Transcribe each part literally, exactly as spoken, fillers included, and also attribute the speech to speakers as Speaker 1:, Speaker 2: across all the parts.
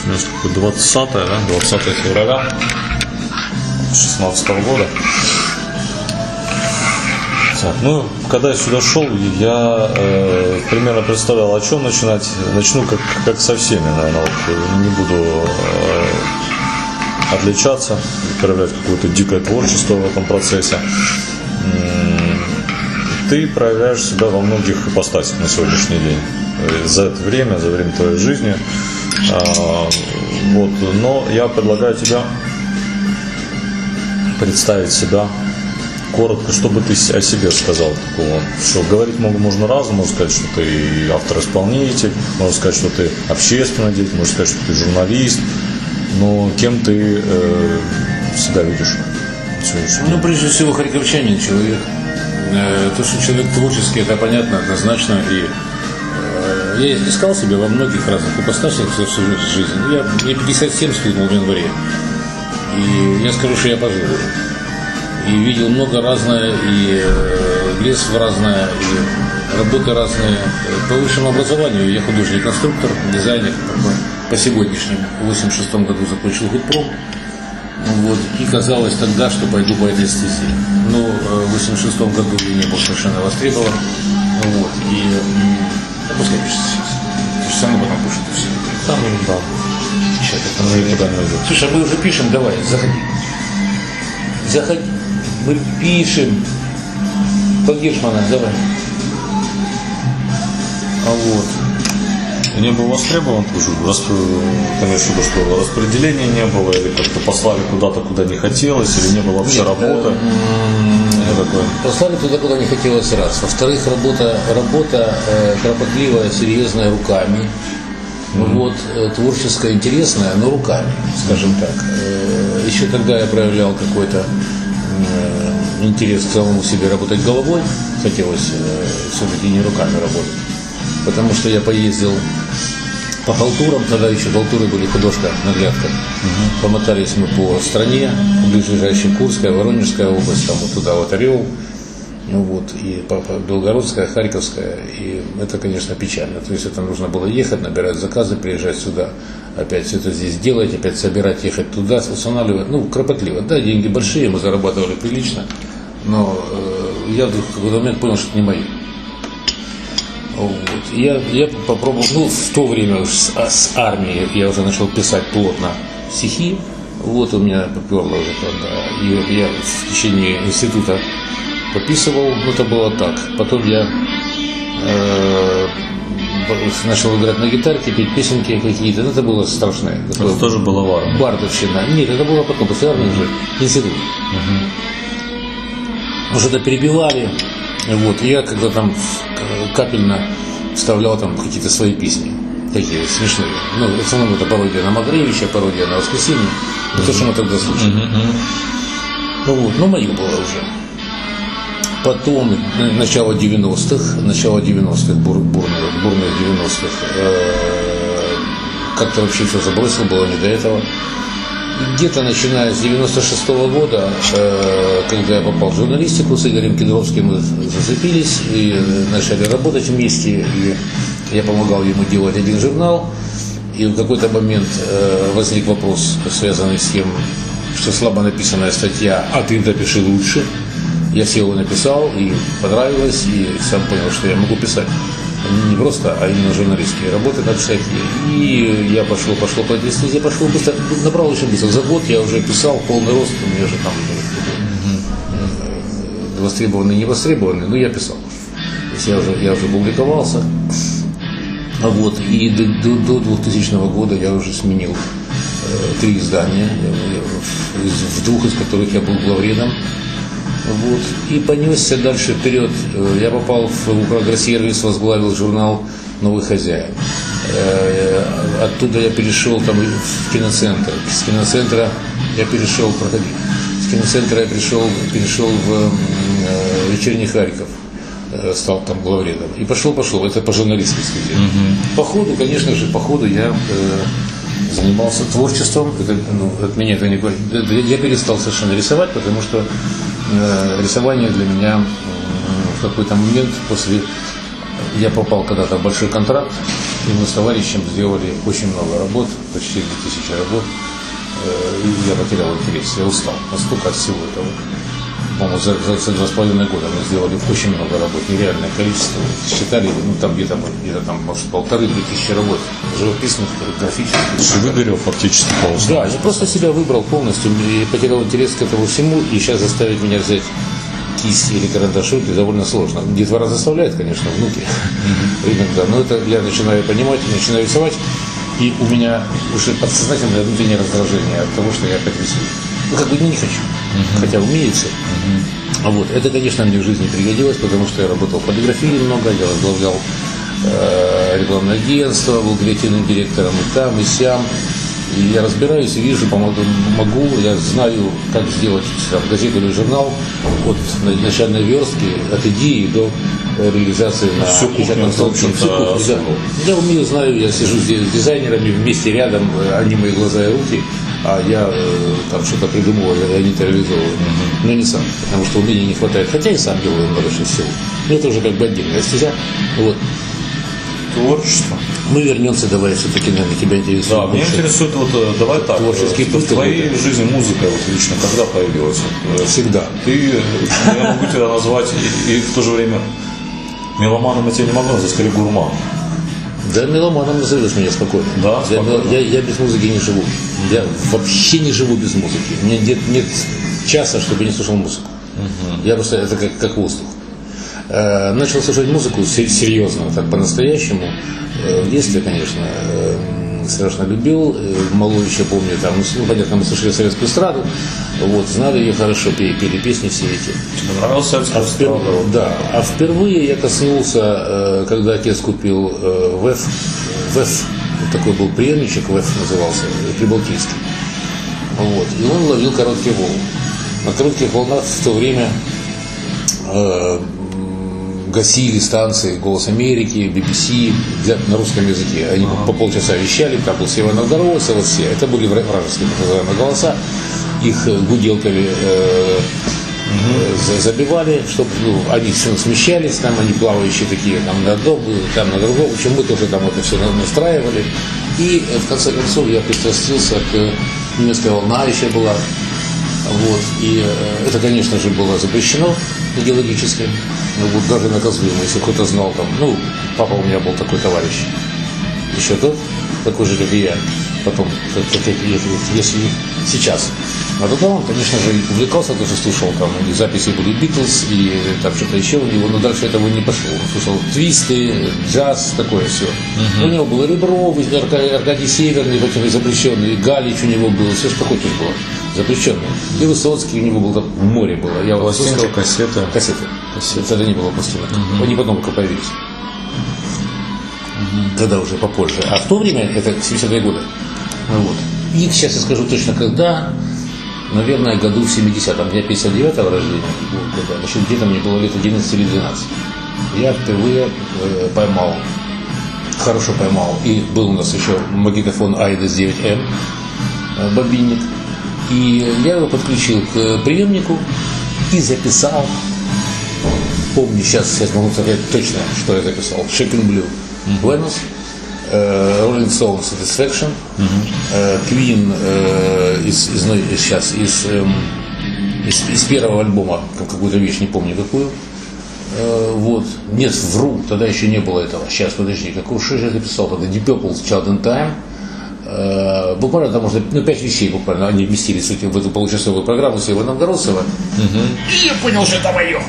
Speaker 1: двадцатое, да? двадцатое февраля шестнадцатого года. Так, ну, когда я сюда шел, я э, примерно представлял, о чем начинать. Начну как, как со всеми, наверное, вот, не буду э, отличаться, проявлять какое-то дикое творчество в этом процессе. Ты проявляешь себя во многих ипостасях на сегодняшний день. За это время, за время твоей жизни. А, вот, но я предлагаю тебе представить себя коротко, что бы ты о себе сказал такого. Что говорить можно разно, можно сказать, что ты автор-исполнитель, можно сказать, что ты общественный деятель, можно сказать, что ты журналист. Но кем ты э, себя видишь?
Speaker 2: Ну, прежде всего, харьковчанин, человек. Э, то, что человек творческий, это понятно, однозначно. И э, я искал себя во многих разных ипостасях за всю жизнь. Я, мне пятьдесят семь стукнул в январе. И я скажу, что я пожил. И видел много разное, и э, лез в разное, и работы разные. По высшему образованию я художник-конструктор, дизайнер. По сегодняшнему. В восемьдесят шестом году закончил гудпром. Вот, и казалось тогда, что пойду по этой стезе. Но в восемьдесят шестом году я не был совершенно востребован. Вот, и да, пускай пишет сейчас. Ты же сам потом пишет все.
Speaker 1: Там, да.
Speaker 2: Сейчас это никуда не уйдет. Слушай, а мы уже пишем, давай, заходи. Заходи. Мы пишем. По Гершмана, давай. А вот.
Speaker 1: Не был востребован тоже, конечно, что распределения не было, или как-то послали куда-то, куда не хотелось, или не было вообще
Speaker 2: Нет,
Speaker 1: работы.
Speaker 2: Э, послали туда, куда не хотелось, раз. Во-вторых, работа, работа э, кропотливая, серьезная, руками. Mm-hmm. Вот, э, творческая, интересная, но руками, скажем так. Э, еще тогда я проявлял какой-то э, интерес к самому себе работать головой. Хотелось э, все-таки не руками работать. Потому что я поездил по халтурам, тогда еще халтуры были художка, наглядка. Угу. Помотались мы по стране, ближайшая Курская, Воронежская область, там вот туда вот Орел, ну вот, и Белгородская, Харьковская, и это, конечно, печально. То есть это нужно было ехать, набирать заказы, приезжать сюда, опять все это здесь делать, опять собирать, ехать туда, устанавливать, ну, кропотливо. Да, деньги большие, мы зарабатывали прилично, но э, я вдруг в какой-то момент понял, что это не мое. Вот. Я, я попробовал, ну, в то время с, с армией я уже начал писать плотно стихи. Вот у меня поперло уже тогда. И я в течение института пописывал, ну, это было так. Потом я э, начал играть на гитарке, петь песенки какие-то. Ну, это было страшное.
Speaker 1: Это было, тоже было варом.
Speaker 2: Бардовщина. Нет, это было потом, после армии уже, институт. Угу. Уже это перебивали. Вот, и я когда там капельно вставлял там какие-то свои песни, такие смешные. Ну, в основном это пародия на Макаревича, пародия на Воскресенье. Mm-hmm. То, что мы тогда слушали. Mm-hmm. Ну вот, ну мое было уже. Потом, начало девяностых, начало девяностых, бур, бурных, бурных девяностых, э, как-то вообще все забросил, было не до этого. Где-то начиная с девяносто шестого года, э, когда я попал в журналистику, с Игорем Кедровским мы зацепились и начали работать вместе. И я помогал ему делать один журнал. И в какой-то момент э, возник вопрос, связанный с тем, что слабо написанная статья, а ты напиши лучше. Я все его написал, и понравилось, и сам понял, что я могу писать. Не просто, а именно журналистские работы, как всякие. И я пошел, пошел по этой стезе, пошел быстро, набрал очень быстро. За год я уже писал полный рост, у меня же там mm-hmm. востребованный, не востребованный, но я писал. То есть я уже, я уже публиковался. А вот, и до, до, до двухтысячного года я уже сменил э, три издания, я, я, в двух из которых я был главредом. Вот. И понесся дальше вперед. Я попал в Украгросервис, возглавил журнал «Новый хозяин». Оттуда я перешел там, в киноцентр. С киноцентра я перешел, проходи. С киноцентра я пришел, перешел в «Вечерний Харьков». Стал там главредом. И пошел, пошел. Это по журналистской стезе. Угу. По ходу, конечно же, по ходу я э, занимался творчеством. Это, ну, от меня это не говорит. Я перестал совершенно рисовать, потому что э, рисование для меня э, в какой-то момент после я попал когда-то в большой контракт, и мы с товарищем сделали очень много работ, почти две тысячи работ, и я потерял интерес, я устал настолько от всего этого. По-моему, за, за, за два с половиной года мы сделали очень много работ, нереальное количество. Считали, ну там где-то, где-то там, может, полторы-две тысячи работ, живописных, графических.
Speaker 1: Ты выгорел фактически полностью.
Speaker 2: Да, я просто себя выбрал полностью, и потерял интерес к этому всему, и сейчас заставить меня взять кисть или карандаш в руки довольно сложно. Детвора заставляет, конечно, внуки mm-hmm. иногда, но это я начинаю понимать, начинаю рисовать, и у меня уже подсознательное внутреннее раздражение от того, что я опять рисую. Ну, как бы не хочу, uh-huh. хотя умеется. Uh-huh. Вот. Это, конечно, мне в жизни пригодилось, потому что я работал в полиграфии много, я возглавлял э, рекламное агентство, был креативным директором и там, и сям. И я разбираюсь и вижу, помогу, могу, я знаю, как сделать там, газету или журнал от начальной верстки, от идеи до реализации на
Speaker 1: все
Speaker 2: печатном столбе. Да. Я умею, знаю, я сижу здесь с дизайнерами, вместе рядом, они мои глаза и руки, а я там что-то придумываю, и они это реализовывают. Mm-hmm. Но не сам, потому что умения не хватает. Хотя и сам делаю много всего. Но это уже как бы отдельная стезя. Вот.
Speaker 1: Творчество.
Speaker 2: Мы вернемся, давай, все-таки, наверное, тебя интересует.
Speaker 1: Да, меня интересует, вот, давай так,
Speaker 2: творческие
Speaker 1: в твоей жизни музыка вот, лично когда появилась?
Speaker 2: Всегда.
Speaker 1: Ты, я могу тебя назвать, и, и в то же время меломаном я тебя не могу назвать, скорее гурман.
Speaker 2: Да, меломаном назовешь меня спокойно.
Speaker 1: Да,
Speaker 2: я,
Speaker 1: спокойно.
Speaker 2: Я, я без музыки не живу. Я вообще не живу без музыки. У меня нет, нет часа, чтобы я не слушал музыку. Угу. Я просто, это как, как воздух. Э, начал слушать музыку серьезно, так по-настоящему. Э, в детстве, конечно, э, страшно любил. Э, малой еще помню, там, ну, понятно, мы слушали советскую эстраду, вот, знали ее хорошо, пели, пели песни все эти.
Speaker 1: Тебе нравилась советская эстрада?
Speaker 2: Да, а впервые я коснулся, э, когда отец купил э, ВЭФ, ВЭФ, такой был приемничек, ВЭФ назывался, Прибалтийский. Вот, и он ловил короткие волны. На коротких волнах в то время э, гасили станции «Голос Америки», би би си для, на русском языке. Они ага. по полчаса вещали, там был Северногородцы, вот все. Это были вражеские так называемые голоса. Их гуделками э, угу. забивали, чтобы ну, они смещались, там они плавающие такие, там на одном, там на другом. В общем, мы тоже там это все настраивали. И в конце концов я пристрастился к немецкой волна еще была. Вот. И э, это, конечно же, было запрещено идеологически. Ну, вот даже наказуемо, если кто-то знал там. Ну, папа у меня был такой товарищ. Еще тот, такой же, как и я. Потом, как, как, если сейчас. А тогда он, конечно же, увлекался, тоже слушал там, и записи были Битлз, и там что-то еще у него, но дальше этого не пошло. Он слушал твисты, джаз, такое все. Uh-huh. У него был Ребров, Аркадий Северный, потом запрещенный, и Галич у него был, все что хочешь было запрещенный. И Высоцкий у него был, там море было. Я вот слушал
Speaker 1: кассеты.
Speaker 2: Кассеты. Кассеты. Тогда не было пластинок. Uh-huh. Они потом только появились. Uh-huh. Тогда уже попозже. А в то время, это семидесятые годы. Вот. И сейчас я скажу точно когда. Наверное, году в семидесятом. Я пятьдесят девятого рождения. Значит, где-то мне было лет одиннадцать или двенадцать. Я впервые э, поймал, хорошо поймал. И был у нас еще магнитофон Айдес девять эм, э, бобинник. И я его подключил к приемнику и записал. Помню, сейчас, сейчас могу сказать точно, что я записал. Shaping Blue, Venus, Rolling Stones Satisfaction, uh-huh. Queen э, из, из, из, сейчас, из, э, из, из первого альбома, какую-то вещь, не помню какую. Э, вот. Нет, вру, тогда еще не было этого. Сейчас, подожди, какую же я записал тогда? Deep Purple, Child in Time. Э, буквально там можно, ну, пять вещей буквально, они вместились в эту получасовую программу Северногородцева. Uh-huh. И я понял, что это мое.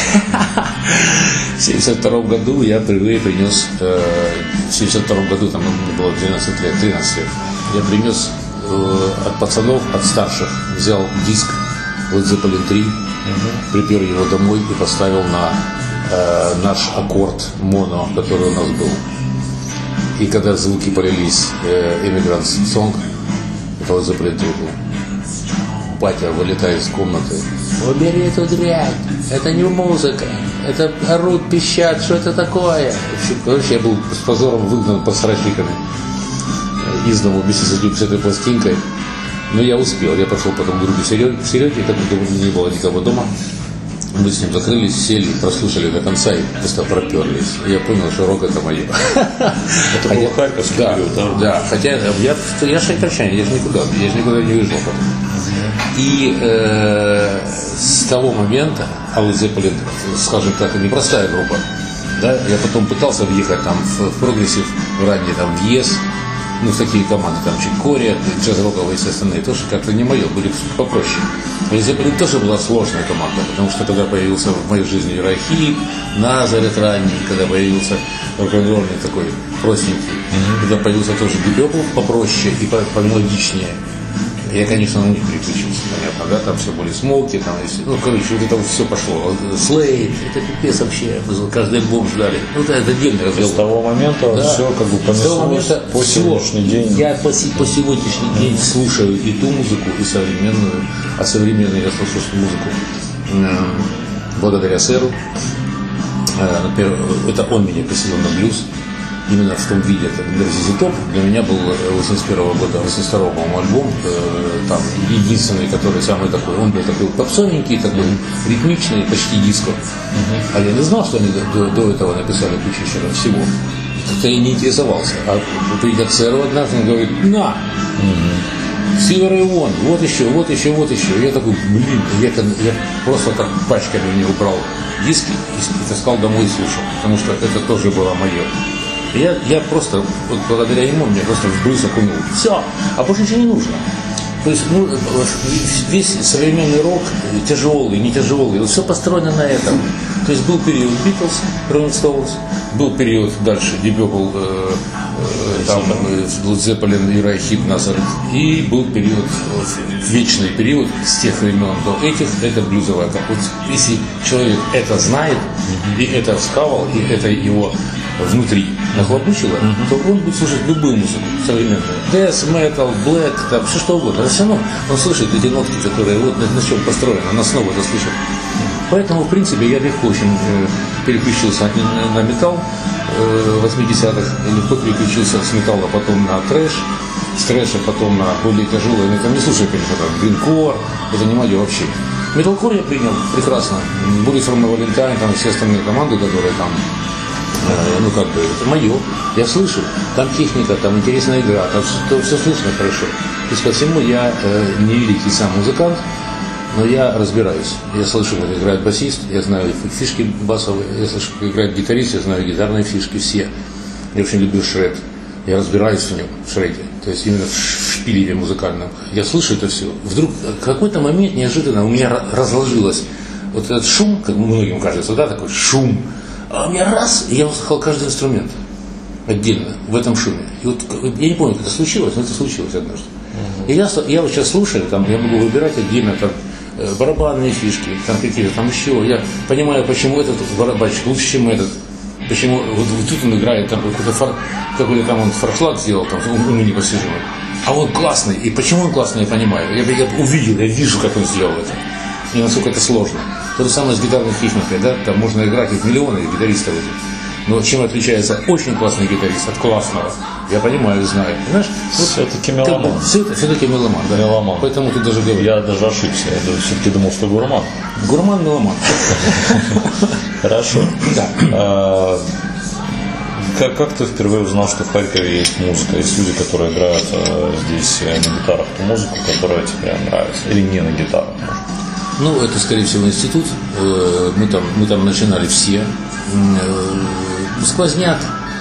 Speaker 2: В семьдесят втором году я впервые принес, э, в семьдесят втором году, там мне было двенадцать лет, тринадцать лет, я принес э, от пацанов, от старших, взял диск Led Zeppelin три, uh-huh. припер его домой и поставил на э, наш аккорд моно, который у нас был. И когда звуки полились, э, Immigrant Song, это Led Zeppelin три был. Батя вылетает из комнаты. Убери эту дрянь, это не музыка, это орут, пищат, что это такое? Короче, я был с позором выгнан под страшниками из дома вместе с этой пластинкой. Но я успел, я пошел потом к другу Сереге, Сереге, как бы не было никого дома. Мы с ним закрылись, сели, прослушали до конца и просто проперлись. И я понял, что рок это мое.
Speaker 1: Это было харьковский период, да?
Speaker 2: Да, хотя я, я же харьковчанин, я же никуда, я же никуда не уезжал потом. И э, с того момента Алый Зеппелин, скажем так, непростая группа. Да? Я потом пытался въехать там в, в прогрессив, в ранний там в ЕС, ну, в такие команды, там Чикория, джаз-роковые и все остальные, тоже как-то не мое, были попроще. Алый Зеппелин тоже была сложная команда, потому что когда появился в моей жизни Юрай Хип, Назарет ранний, когда появился рок-н-ролльный такой простенький, mm-hmm. когда появился тоже Deep Purple попроще и помелодичнее. Я, конечно, на них переключился, понятно, да, там все были смоки, там, ну, короче, вот это вот все пошло. Слейд, это пипец вообще, каждый альбом ждали. Ну, это, это отдельный разговор.
Speaker 1: С того момента да. все как бы понеслось по
Speaker 2: все.
Speaker 1: сегодняшний день.
Speaker 2: Я по, по сегодняшний mm-hmm. день слушаю и ту музыку, и современную, а современную я слушаю музыку благодаря сэру. Например, это он меня посетил на блюз. Именно в том виде, это зэ зэ Топ для меня был восемьдесят первого года, восемьдесят второго, по-моему, альбом, э, там, единственный, который самый такой, он был такой попсовенький, такой mm-hmm. ритмичный, почти диско. Mm-hmm. А я не знал, что они до, до этого написали кучу еще раз всего. Как-то я не интересовался. А придя к сэру однажды, он говорит, на! Silver и One, вот еще, вот еще, вот еще. И я такой, блин, я, я просто так пачками у него брал диски и таскал домой и слушал, потому что это тоже было мое. Я, я просто, вот благодаря ему, мне просто в блюз окунул. Все, а больше ничего не нужно. То есть, ну, весь современный рок, тяжелый, не тяжелый, вот все построено на этом. То есть был период Beatles, Rolling Stones, был период дальше Deep Purple, э, э, там Led Zeppelin, Юрай Хип, Назарет, и был период, вечный период с тех времен до этих, это блюзовая. Вот если человек это знает, и это вскавал, и это его внутри нахлобучило, mm-hmm. то он будет слушать любую музыку современную. Death, metal, black, там, все что угодно. Все равно он слышит эти нотки, которые вот на, на чем построено, на основу это слышит. Поэтому, в принципе, я легко очень э, переключился на, на металл э, восьмидесятых, легко переключился с металла потом на трэш, с трэша потом на более тяжелое. Я там не слушаю, конечно, там, гринкор, это не мое вообще. Металкор я принял прекрасно. Bullets from Valentine, там все остальные команды, которые там, э, ну как бы, это мое. Я слышу, там техника, там интересная игра, там все, все слышно хорошо. То есть ко всему я э, не великий сам музыкант, но я разбираюсь. Я слышу, как играет басист, я знаю фишки басовые, я слышу, как играет гитарист, я знаю гитарные фишки все. Я очень люблю шред. Я разбираюсь в нем, в шреде. То есть именно в шпилеве музыкальном. Я слышу это все. Вдруг в какой-то момент неожиданно у меня разложилось вот этот шум, как многим кажется, да, такой шум. А у меня раз, и я услышал каждый инструмент отдельно в этом шуме. И вот я не помню, как это случилось, но это случилось однажды. И я, я вот сейчас слушаю, там, я могу выбирать отдельно там, барабанные фишки, там какие-то там еще. Я понимаю, почему этот барабанщик лучше, чем этот. Почему вот, вот тут он играет, там какой-то, фор, какой-то там он форшлаг сделал, там, уму непостижимый. А он классный. И почему он классный, я понимаю. Я, я увидел, я вижу, как он сделал это. И насколько это сложно. То же самое с гитарной техникой, да, там можно играть их миллионы гитаристов. Но чем отличается очень классный гитарист от классного? Я понимаю, знаю. Понимаешь? Вот,
Speaker 1: все-таки меломан.
Speaker 2: Все это все-таки меломан, да.
Speaker 1: Меломан.
Speaker 2: Поэтому ты даже говоришь.
Speaker 1: Я даже ошибся. Я все-таки думал, что гурман.
Speaker 2: Гурман, меломан.
Speaker 1: Хорошо.
Speaker 2: Да.
Speaker 1: А, как, как ты впервые узнал, что в Харькове есть музыка? Есть люди, которые играют а, здесь на гитарах ту музыку, которая тебе нравится? Или не на гитарах, может?
Speaker 2: Ну, это, скорее всего, институт. Мы там, мы там начинали все. Сквозняк.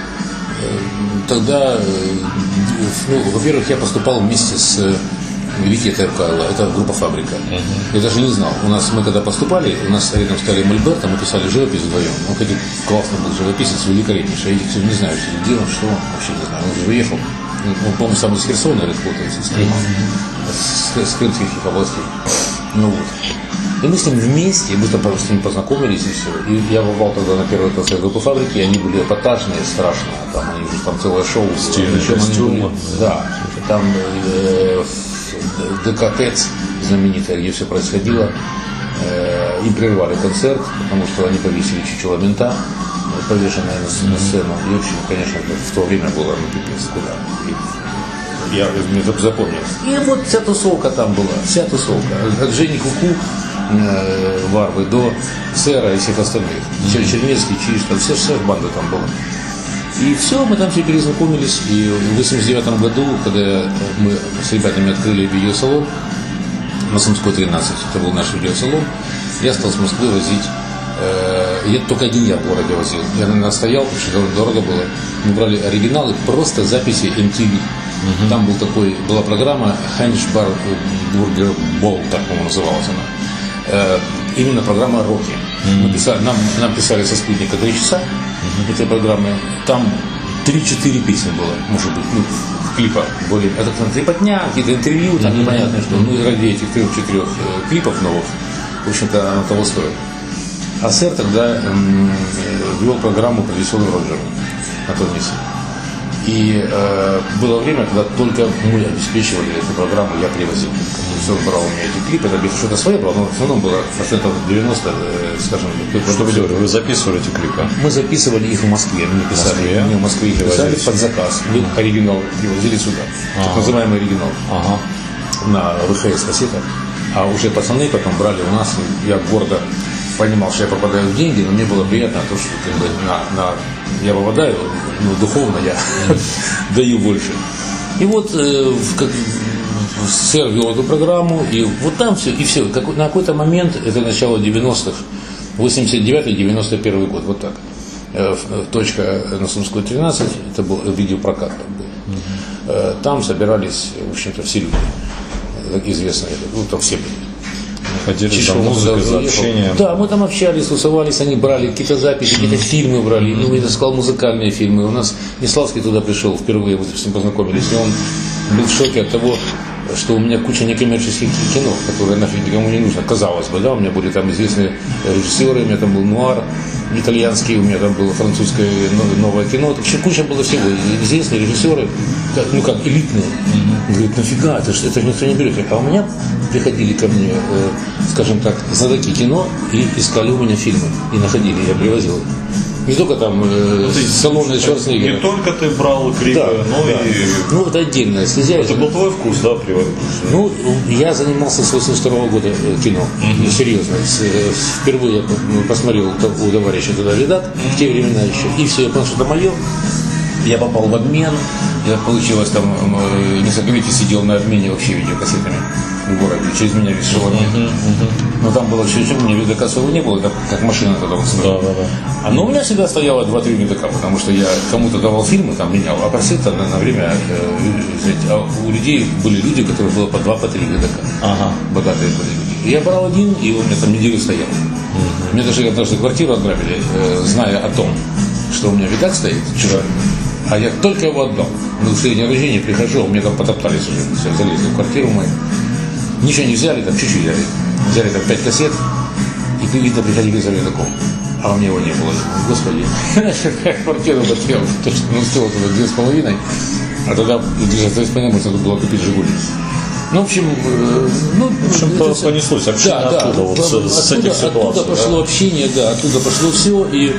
Speaker 2: Тогда, ну, во-первых, я поступал вместе с Витей Теркайло, это группа «Фабрика». Uh-huh. Я даже не знал. У нас, мы когда поступали, у нас рядом стояли Мольберт, мы писали живопись вдвоем. Он, кстати, классный был живописец, великолепнейший. Я их не знаю, где он, что он, вообще не знаю. Он уже уехал. Он, по-моему, сам из Херсона работает, из Крыма, uh-huh. с крымских областей. Ну вот. И мы с ним вместе, мы там с ним познакомились и все. И я попал тогда на первый концерт группы «Фабрики», и они были эпатажные, страшные. Там они уже там целое шоу.
Speaker 1: Стильные костюмы.
Speaker 2: Да. Там э, ДК ТЭЦ знаменитая, где все происходило. Э, им прервали концерт, потому что они повесили чучело мента, повешенное на, на сцену. И очень, конечно, в то время было, ну, пипец, куда. И я мне запомнил. И вот вся тусовка там была, вся тусовка. От Жени Куку э, Варвы до Сэра и всех остальных. Mm-hmm. Чернецкий, Чиж, там вся, вся банда там была. И все, мы там все перезнакомились. И в восемьдесят девятом году, когда мы с ребятами открыли видеосалон на Сумской тринадцать, это был наш видеосалон, я стал с Москвы возить. Э, я только один я в городе возил. Я настоял, потому что дорого было. Мы брали оригиналы, просто записи эм ти ви. Uh-huh. Там был такой, была программа Ханчбар Бургер Бол, так, по-моему, называлась она. Э, именно программа «Роки». Uh-huh. Мы писали, нам, нам писали со спутника три часа uh-huh. этой программы. Там три-четыре песни было, может быть, ну, в клипах. Более, это там трепотня, какие-то интервью, там uh-huh. непонятно что. Ну, и ради этих трех-четырех э, клипов новых, в общем-то, оно того стоит. А Сэр тогда м, вел программу про веселый Роджер на том месте. И э, было время, когда только мы обеспечивали эту программу, я привозил. Все брал у меня эти клипы, это что-то свое было, но в основном было процентов девяносто, э, скажем,
Speaker 1: что вы делали? Вы записывали эти клипы?
Speaker 2: Мы записывали их в Москве, мы писали, мы в Москве их писали под заказ. Мы оригинал привозили сюда, ага. так называемый оригинал, ага. на вэ ха эс-кассетах. А уже пацаны потом брали у нас, я гордо понимал, что я попадаю в деньги, но мне было приятно то, что как бы, на, на, я попадаю, ну, духовно я даю больше. И вот э, как, Сэр вел эту программу, и вот там все, и все. Как, на какой-то момент, это начало девяностых, восемьдесят девятый девяносто первый год, вот так. Э, точка на Сумской тринадцать, это был видеопрокат там был. Э, там собирались, в общем-то, все люди известные, ну, там все были.
Speaker 1: Ходили там музыкой, за общением.
Speaker 2: Да, мы там общались, тусовались, они брали какие-то записи, какие-то фильмы брали. Ну, я сказал, музыкальные фильмы. У нас Неславский туда пришел впервые, мы с ним познакомились, и он был в шоке от того, что у меня куча некоммерческих кино, которые нафиг никому не нужно, казалось бы, да, у меня были там известные режиссеры, у меня там был нуар итальянский, у меня там было французское новое кино, вообще куча было всего, известные режиссеры, ну как, элитные. Он говорит, нафига, это же это никто не берет. А у меня приходили ко мне, э, скажем так, знатоки кино и искали у меня фильмы, и находили, я привозил их. Не только там э, ну, салонные Шварценеггера.
Speaker 1: Не только ты брал клипы, да, но
Speaker 2: да.
Speaker 1: и...
Speaker 2: Ну, это отдельная стезя.
Speaker 1: Это был твой вкус, да, привод?
Speaker 2: Ну, я занимался с восемьдесят второго года кино. Mm-hmm. Серьезно. С, впервые я посмотрел у товарища тогда редак, mm-hmm. в те времена еще. И все, я понял, что это мое. Я попал в обмен. Я, получилось, там несколько лет сидел на обмене вообще видеокассетами в городе. Через меня весь шел обмен. Uh-huh, uh-huh. Но там было чуть-чуть, у меня видока своего не было, как, как машина тогда вот стояла. Да, да, да. А но у меня всегда стояло два-три видока, потому что я кому-то давал фильмы, там менял, а просил там на, на время э, а у людей были люди, у которых было по два, по три видока. Ага. Богатые были люди. И я брал один, и у меня там неделю стоял. Uh-huh. Мне даже однажды квартиру отграбили, э, зная о том, что у меня видак стоит, чужой. А я только его отдал. Ну, в день рождения прихожу, у меня там потоптались уже, все, залезли в квартиру мою. Ничего не взяли, там чуть-чуть взяли. Взяли там пять кассет, и, видно, приходили за видаком. А у меня его не было. Господи, я квартиру потерял, точно, ну, стоило туда две с половиной, а тогда, то есть, понятно, нужно было купить «Жигули». Ну, в общем, э, ну,
Speaker 1: в общем-то, это, понеслось общение да, оттуда, да, вот с, оттуда, с этих ситуаций.
Speaker 2: Оттуда пошло да? общение, да, оттуда пошло все, и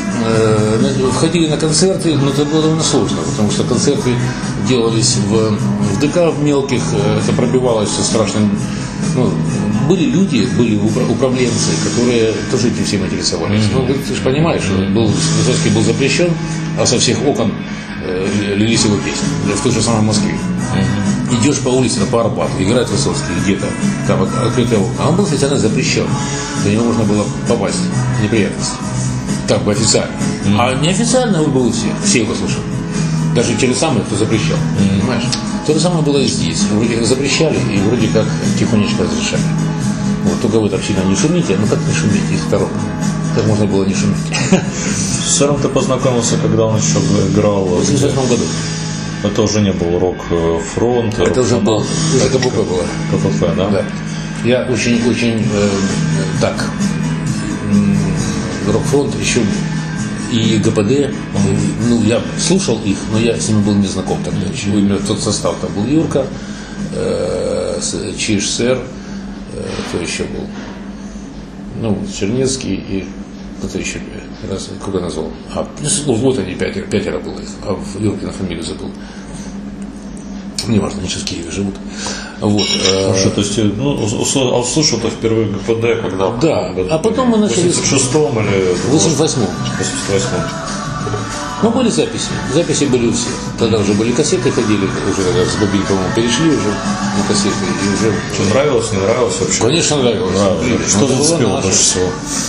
Speaker 2: э, входили на концерты, но это было довольно сложно, потому что концерты делались в, в ДК в мелких, это пробивалось все страшно. Ну, были люди, были управленцы, которые тоже этим всем интересовались. Mm-hmm. Ну, ты же понимаешь, что был, Высоцкий был запрещен, а со всех окон э, лились его песни, в той же самой Москве. Mm-hmm. Идешь по улице по Арбату, играет Высоцкий где-то, там вот открытое окно, а он был специально запрещен, до него можно было попасть в неприятности, так бы официально. Mm-hmm. А неофициально он был у всех, все его слушали. Даже те же самые, кто запрещал, mm-hmm. понимаешь? То же самое было и здесь. Вроде как запрещали и вроде как тихонечко разрешали. Вот, только вы так сильно не шумите, ну как не шуметь, их второго. Как можно было не шуметь?
Speaker 1: С Сэром ты познакомился, когда он еще играл?
Speaker 2: В восемьдесят восьмом году.
Speaker 1: Это уже не был рок-фронт?
Speaker 2: Это уже был, уже КПП было.
Speaker 1: КПП, да?
Speaker 2: Да. Я очень-очень э, так, рок-фронт еще и ГПД, mm-hmm. ну, я слушал их, но я с ними был не знаком тогда еще. Mm-hmm. Именно тот состав там был Юрка, э, Чиж, Сэр, э, кто еще был? Ну, Чернецкий и кто-то еще, раз, кого назвал? А, ну, вот они, пятеро, пятеро было их, а Юркина фамилию забыл. не важно, они сейчас в Киеве живут. Вот.
Speaker 1: Хорошо, то есть, ну, услышал-то впервые ГПД, когда?
Speaker 2: Да, а потом мы начали...
Speaker 1: В восемьдесят шестом или...
Speaker 2: В восемьдесят восьмом.
Speaker 1: В восемьдесят восьмом.
Speaker 2: Ну, были записи. Записи были у всех. Тогда уже были кассеты, ходили, уже тогда с бобин, по-моему, перешли уже на кассеты. И уже...
Speaker 1: Что, нравилось, не нравилось вообще?
Speaker 2: Конечно, нравилось.
Speaker 1: нравилось. Что зацепило больше всего?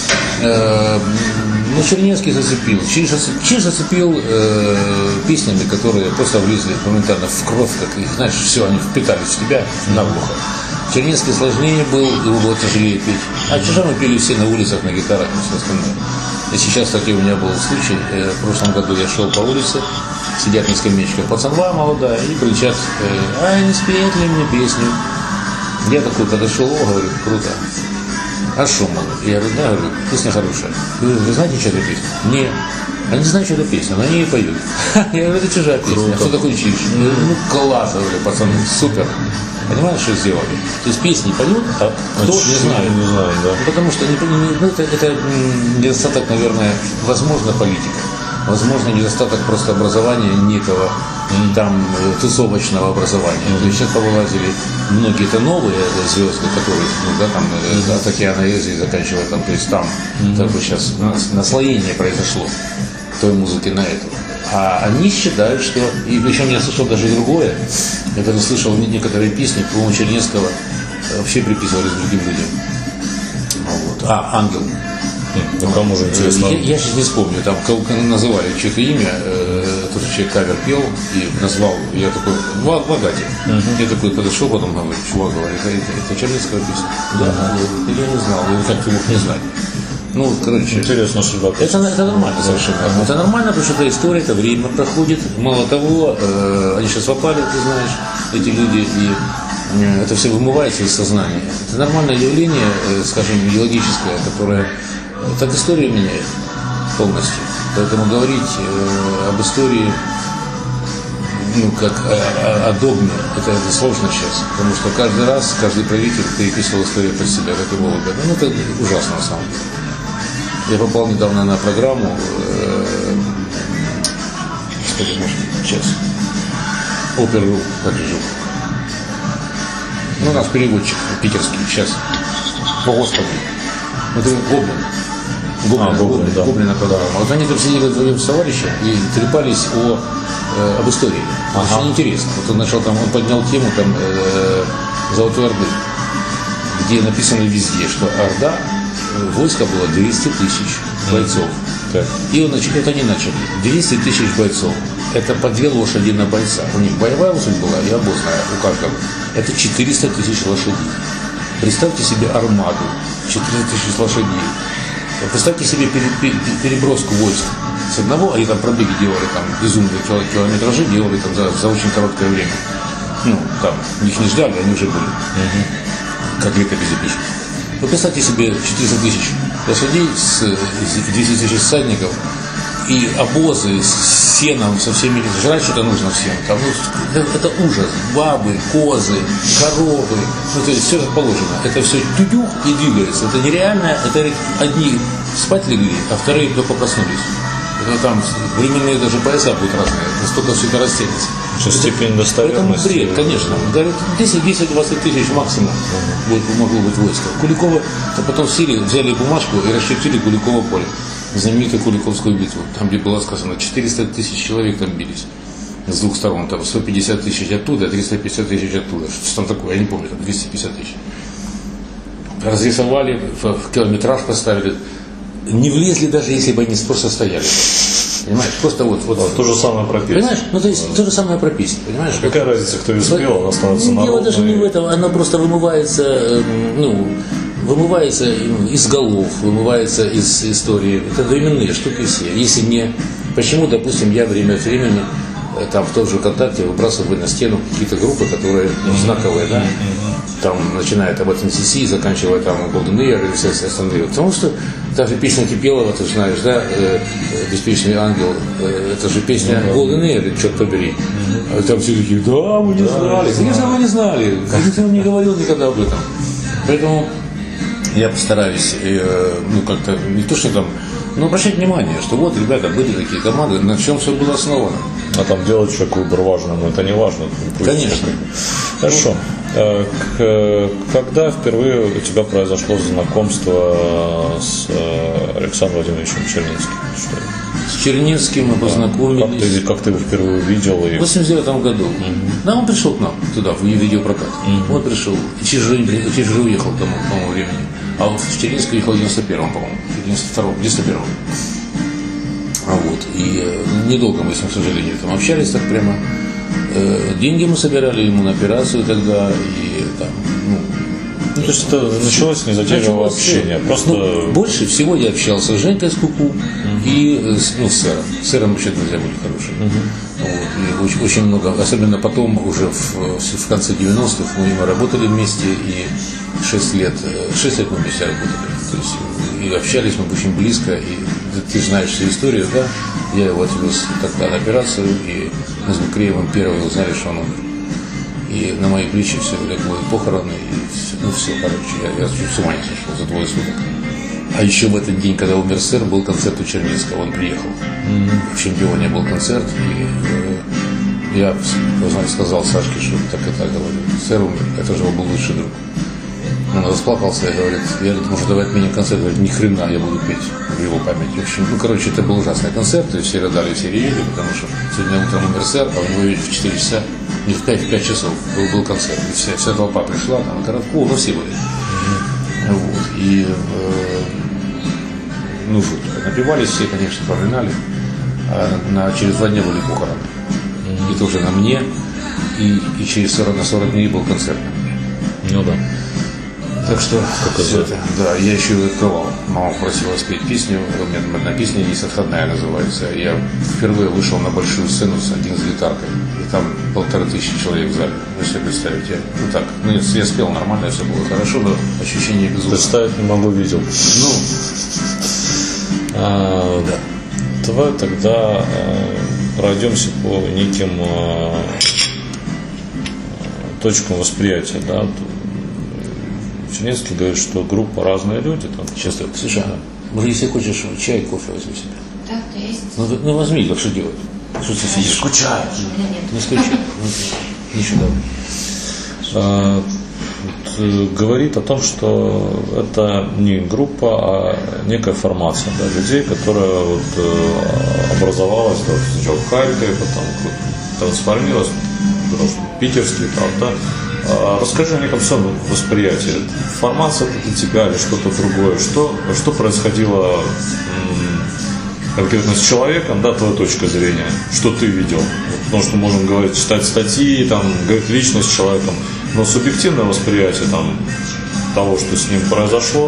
Speaker 2: Ну, Чернецкий зацепил. Чиж зацепил э, песнями, которые просто влезли моментально в кровь, как их, знаешь, все, они впитались в тебя наглухо. Чернецкий сложнее был, его было тяжелее петь. А Чижа мы пели все на улицах, на гитарах и все остальное. И сейчас, кстати, у меня был случай, э, в прошлом году я шел по улице, сидят на скамеечках пацанва молодая, и кричат, э, ай, не спеть ли мне песню? Я такой подошел, о, говорю, круто. А шум? Я говорю, да, говорю, песня хорошая. Вы, вы знаете, что это песня? Нет. Они знают, что это песня, но они ее поют. Я говорю, это чужая песня. А кто такой Чиж? Ну, класс, говорю, пацаны, супер. Понимаешь, что сделали? То есть песни поют, а кто
Speaker 1: а
Speaker 2: не знает.
Speaker 1: Не знаю, да.
Speaker 2: Потому что не, не, ну, это, это недостаток, наверное, возможно, политика. Возможно, недостаток просто образования некого, там, тусовочного образования. Mm-hmm. То есть сейчас повылазили многие это новые звезды, которые, ну, да, там, mm-hmm. от океана Азии заканчивая там, то есть там, mm-hmm. как бы сейчас наслоение произошло той музыки на эту. А они считают, что, и причем я слышал даже другое, я даже слышал некоторые песни, по-моему, Чернецкого вообще приписывались другим людям. Вот. А, «Ангел».
Speaker 1: Ну, кому же интересно?
Speaker 2: Я, я сейчас не вспомню, там называли чье-то имя, э, тоже человек кавер пел и назвал, я такой, в Агаде. Uh-huh. Я такой подошел, потом говорю, чувак, говорит, это, это Чернецкая песня. Да, uh-huh. я не знал, я как ты мог не знать. Ну, короче,
Speaker 1: интересно, что
Speaker 2: это, это нормально совершенно. Uh-huh. Это нормально, потому что это история, это время проходит. Мало того, э, они сейчас попали, ты знаешь, эти люди, и э, это все вымывается из сознания. Это нормальное явление, э, скажем, идеологическое, которое так история меняет полностью. Поэтому говорить э, об истории, ну, как о, о, о догме, это, это сложно сейчас. Потому что каждый раз, каждый правитель переписывал историю под себя, как и Волга. Ну, это ужасно на самом деле. Я попал недавно на программу, э, господи, может, сейчас, Опер.ру, как же жил. Ну, у нас переводчик питерский, сейчас, о господи, это Гоблин. Гоблина, а, Гоблин, да. Гоблина программа. Вот они там сидели вдвоем с товарищем и трепались о, э, об истории. Ага. Очень интересно. Вот он начал там, он поднял тему там э, Золотой Орды, где написано везде, что Орда, войско было двести тысяч бойцов. Mm-hmm. И он, вот они начали. двести тысяч бойцов. Это по две лошади на бойца. У них боевая лошадь была и обозная у каждого. Это четыреста тысяч лошадей. Представьте себе армаду. четыреста тысяч лошадей. Представьте себе переброску войск с одного, они там пробеги делали, там безумные километражи делали там за, за очень короткое время. Ну, там, их не ждали, они уже были. Угу. Как летописи пишут. Вы представьте себе четыреста тысяч лошадей, с десять тысяч всадников, и обозы с сеном, со всеми, жрать что-то нужно всем. Там, ну, это, это ужас. Бабы, козы, коровы, ну, то есть все как положено. Это все тюдюх и двигается. Это нереально. Это одни спать легли, а вторые только проснулись. Это там временные даже пояса будут разные. Настолько все это растянется.
Speaker 1: Степень достоверности.
Speaker 2: Это бред, конечно. Говорят, десять-двадцать тысяч максимум будет, могло быть войско. Куликова, то потом сели, взяли бумажку и расчертили Куликово поле. Знаменитую Куликовскую битву, там, где было сказано, четыреста тысяч человек там бились с двух сторон, там сто пятьдесят тысяч оттуда, триста пятьдесят тысяч оттуда, что там такое, я не помню, там двести пятьдесят тысяч. Разрисовали, в километраж поставили, не влезли даже, если бы они просто стояли. Понимаешь, просто вот... вот
Speaker 1: а, то же самое про песню.
Speaker 2: Понимаешь, ну то есть то же самое про песню, понимаешь?
Speaker 1: Какая вот, разница, кто ее спел, она становится народной.
Speaker 2: Дело даже не в этом, она просто вымывается, ну... вымывается из голов, вымывается из истории. Это временные штуки все. Если мне... Почему, допустим, я время от времени там в том же ВКонтакте выбрасываю на стену какие-то группы, которые ну, знаковые, да? Там, начиная об этом си си, заканчивая там Golden Ear и все остальные. Потому что та же песня Кипелова, ты знаешь, да, э, «Беспечный ангел», э, это же песня Golden Ear, черт побери. А там все такие, да, мы не да, знали. Конечно, мы не знали. Никто не говорил никогда об этом. Поэтому я постараюсь, э, ну, как-то, не то, что там, но обращать внимание, что вот, ребята, были такие команды, на чем все было основано.
Speaker 1: А там делать человек выбор важно, но это не важно.
Speaker 2: Конечно.
Speaker 1: Хорошо. Когда впервые у тебя произошло знакомство с Александром Владимировичем Чернинским? Что?
Speaker 2: С Чернинским мы познакомились.
Speaker 1: Как ты, как ты его впервые увидел? И...
Speaker 2: В восемьдесят девятом году. Угу. Да, он пришел к нам туда, в видеопрокат. Угу. Он пришел. И через же уехал к тому, к тому времени. А вот в Чернинск уехал в девяносто первом, по-моему. В девяносто втором, девяносто первом. А вот. И э, недолго мы с ним, к сожалению, там общались так прямо. Э, деньги мы собирали ему на операцию тогда. И там, ну,
Speaker 1: ну, то есть это началось незатейливое общение. Просто...
Speaker 2: Ну, больше всего я общался с Женькой Скуку uh-huh. и ну, с Сэром. С Сэром вообще друзья были хорошие. Uh-huh. Вот, и очень, очень много, особенно потом, уже в, в конце девяностых, мы работали вместе, и шесть лет, шесть лет мы вместе работали. То есть, и общались мы очень близко, и ты знаешь всю историю, да? Я его отвез тогда на операцию, и мы с Букреевым первые узнали, что он умер. И на мои плечи все легло, и похороны, и все, ну все, короче, я, я чуть с ума не сошел за двое суток. А еще в этот день, когда умер Сэр, был концерт у Чернинского, он приехал. Mm-hmm. В Чемпионе был концерт, и э, я сказал Сашке, что так и так, говорю, Сэр умер, это же его был лучший друг. Он расплакался и говорит, я говорю, может, давай отменим концерт, говорит, ни хрена, я буду петь в его память. В общем, ну, короче, это был ужасный концерт, и все рыдали, все ревели, потому что сегодня утром умер Сэр, а у него ведь в четыре часа, не в пять, в пять часов был, был концерт, и вся, вся толпа пришла, там, Коробков, ну, все были. Mm-hmm. Вот, и, э, ну, жутко. Напивались все, конечно, поминали, а на, через два дня были похороны. Mm-hmm. И тоже на мне, и, и через сорок, на сорок дней был концерт на мне.
Speaker 1: Ну, да.
Speaker 2: Так что, все это, да, я еще и открывал. Мама просила спеть песню, у меня там одна песня есть, «Отходная» называется. Я впервые вышел на большую сцену с один с гитаркой, и там полторы тысячи человек в зале. Вы себе представите? Ну так, ну я спел нормально, все было хорошо, но ощущение безумно.
Speaker 1: Представить не могу, видел.
Speaker 2: Ну,
Speaker 1: а, да. Давай тогда а, пройдемся по неким а, точкам восприятия, да. Чернинский говорит, что группа разные люди. Там,
Speaker 2: сейчас, слушай, да. Может, если хочешь чай, кофе возьми себе.
Speaker 3: Да, да, есть.
Speaker 2: Ну, ну возьми, как что делать? Что ты сидишь?
Speaker 3: Скучаешь.
Speaker 2: Не скучай. Ничего.
Speaker 1: А, вот, говорит о том, что это не группа, а некая формация, да, людей, которая вот, образовалась да, сначала в Харькове, потом трансформировалась в питерский, там, да. Расскажи о неком своем восприятии. Формация для тебя или что-то другое? Что, что происходило конкретно с человеком, да, твоя точка зрения? Что ты видел? Потому что можем говорить, читать статьи, там, говорить личность с человеком, но субъективное восприятие там, того, что с ним произошло,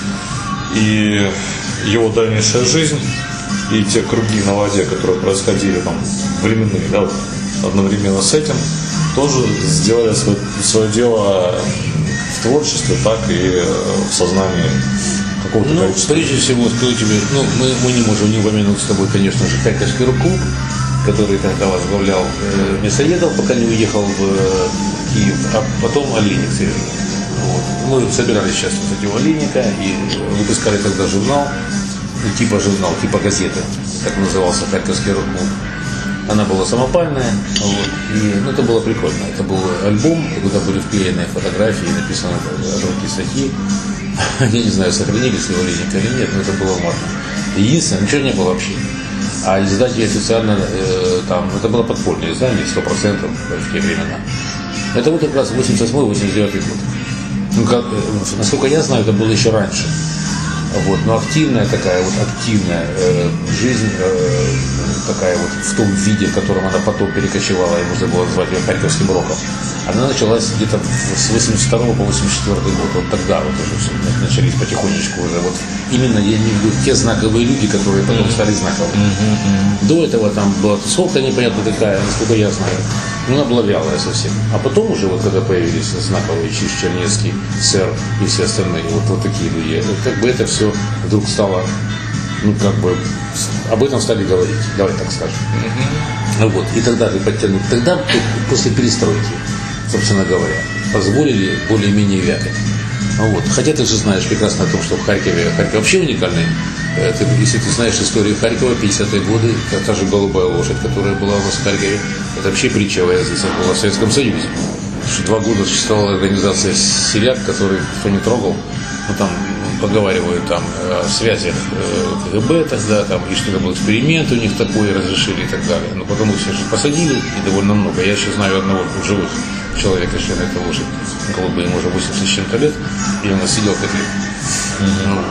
Speaker 1: и его дальнейшая жизнь, и те круги на воде, которые происходили там временные, да, вот, одновременно с этим, тоже сделали свое, свое дело в творчестве, так и в сознании какого-то
Speaker 2: ну,
Speaker 1: количества.
Speaker 2: Прежде всего, скажу тебе, ну, мы, мы не можем не упомянуть с тобой, конечно же, Харьковский рок-клуб, который тогда возглавлял э, Мясоедов, пока не уехал в э, Киев, а потом Олейник Сережа. Вот. Мы собирались сейчас, кстати, у Олейника и выпускали тогда журнал, ну, типа журнал, типа газеты, так назывался Харьковский рок-клуб. Она была самопальная, вот, и ну, это было прикольно. Это был альбом, куда были вклеены фотографии, написаны короткие статьи. Я не знаю, сохранились ли у Олейника или нет, но это было можно. Единственное, ничего не было вообще. А издать ее официально, э, там, это было подпольное издание, сто процентов в те времена. Это вот как раз восемьдесят восьмой восемьдесят девятый год. Ну, как, э, насколько я знаю, это было еще раньше. Вот, но активная такая вот активная э, жизнь, э, такая вот в том виде, в котором она потом перекочевала, ему можно было назвать ее харьковским роком, она началась где-то с восемьдесят второго по восемьдесят четвёртый год. Вот тогда вот уже все начались потихонечку уже. Вот именно я не виду те знаковые люди, которые потом стали знаковыми. Mm-hmm. До этого там была тусовка непонятно такая, насколько я знаю. Ну, она была вялая совсем. А потом уже, вот когда появились знаковые Чиж, Чернецкий, Сэр и все остальные, вот, вот такие люди, как бы это все вдруг стало, ну, как бы, об этом стали говорить, давай так скажем. Mm-hmm. Вот, и тогда же подтянули. Тогда, после перестройки, собственно говоря, позволили более-менее вякать. Вот. Хотя ты же знаешь прекрасно о том, что в Харькове, Харьков вообще уникальный Ты, если ты знаешь историю Харькова, пятидесятые годы, та же «Голубая лошадь», которая была у нас в Харькове, это вообще притча во языцах была в Советском Союзе. Два года существовала организация «Селят», который кто не трогал, ну там поговаривают там о связях КГБ тогда, там, и что это был эксперимент у них такой, разрешили и так далее. Но потом их все же посадили, и довольно много. Я еще знаю одного живых человека, члена этой лошади, голубой, ему уже восемьдесят с чем-то лет, и он сидел как лет. Mm-hmm. Ну,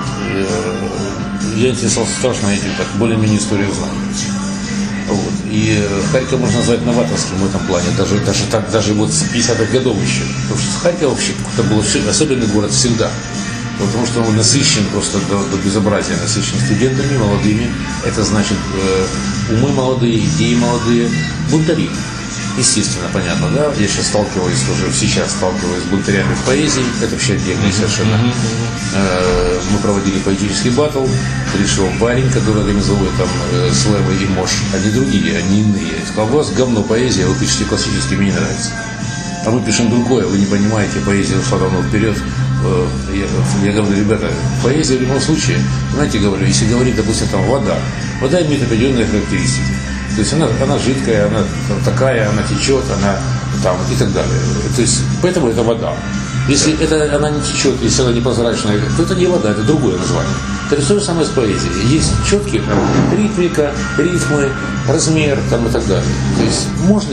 Speaker 2: и, я интересовался страшно этим, так более-менее историю знаю. Вот. И Харьков можно назвать новаторским в этом плане, даже, даже так, даже вот с пятидесятых годов еще. Потому что Харьков вообще это был особенный город всегда. Потому что он насыщен просто до, до безобразия, насыщен студентами молодыми. Это значит э, умы молодые, идеи молодые, бунтари. Естественно, понятно, да? Я сейчас сталкиваюсь тоже, сейчас сталкиваюсь с бунтарями в поэзии. Это вообще отдельно совершенно. Э, мы проводили поэтический баттл. Пришел парень, который организовывает там э, слэвы и мош. Они другие, они иные. Я сказал, у вас говно поэзия, вы пишете классический, мне не нравится. А мы пишем другое, вы не понимаете, поэзия ушла давно вперед. Я, я говорю, ребята, поэзия в любом случае, знаете, говорю, если говорить, допустим, там вода, вода имеет определенные характеристики. То есть она, она жидкая, она такая, она течет, она там и так далее. То есть, поэтому это вода. Если это, она не течет, если она непрозрачная, то это не вода, это другое название. Это то же самое с поэзией. Есть четкие там, ритмика, ритмы, размер там, и так далее. То есть можно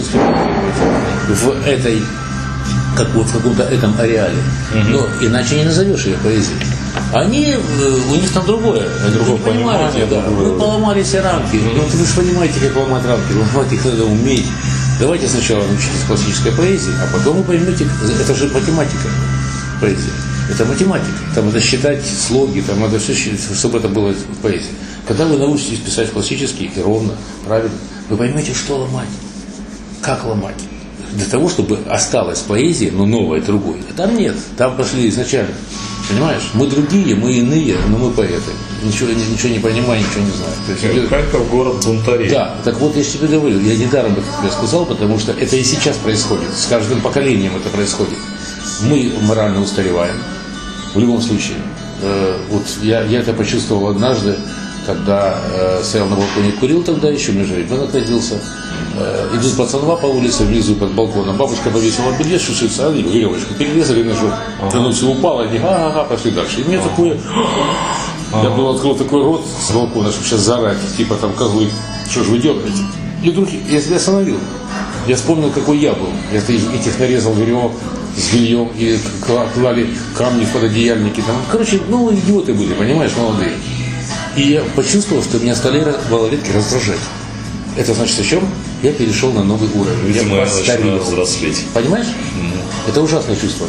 Speaker 2: в этой, как вот в каком-то этом ареале. Uh-huh. Но иначе не назовешь ее поэзией. Они, у них там другое. Другое понимаете, да. Вы поломали все рамки. Uh-huh. Ну, вы же понимаете, как ломать рамки. Ломать их надо уметь. Давайте сначала научитесь классической поэзии, а потом вы поймете, это же математика, поэзия. Это математика. Там надо считать слоги, там надо все, чтобы это было в поэзии. Когда вы научитесь писать классически и ровно, правильно, вы поймете, что ломать, как ломать. Для того, чтобы осталась поэзия, но новая, другой. Там нет, там пошли изначально. Понимаешь? Мы другие, мы иные, но мы поэты. Ничего, ничего не понимаем, ничего не знаем. То есть,
Speaker 1: Харьков город бунтарей.
Speaker 2: Да, так вот я тебе говорю, я недаром это тебе сказал, потому что это и сейчас происходит. С каждым поколением это происходит. Мы морально устареваем. В любом случае. Э, вот я, я это почувствовал однажды, когда э, стоял на балконе, курил тогда еще, между ребенок родился. Э, идут пацанва по улице внизу под балконом. Бабушка повесила белье, сушится, а веревочку перерезали ножом. Ага. Она все упала, они ага, пошли дальше. И мне ага. такое... Ага. Я был открыл такой рот с балкона, чтобы сейчас заорать, типа там козлы, что же вы дергаете? И вдруг я себя остановил. Я вспомнил, какой я был. Я этих нарезал веревок с бельем и клали камни в пододеяльники. Там. Короче, ну идиоты были, понимаешь, молодые. И я почувствовал, что меня стали малолетки раздражать. Это значит о чем? Я перешел на новый уровень.
Speaker 1: Видимо, я начинаю взрослеть.
Speaker 2: Понимаешь? Mm-hmm. Это ужасное чувство.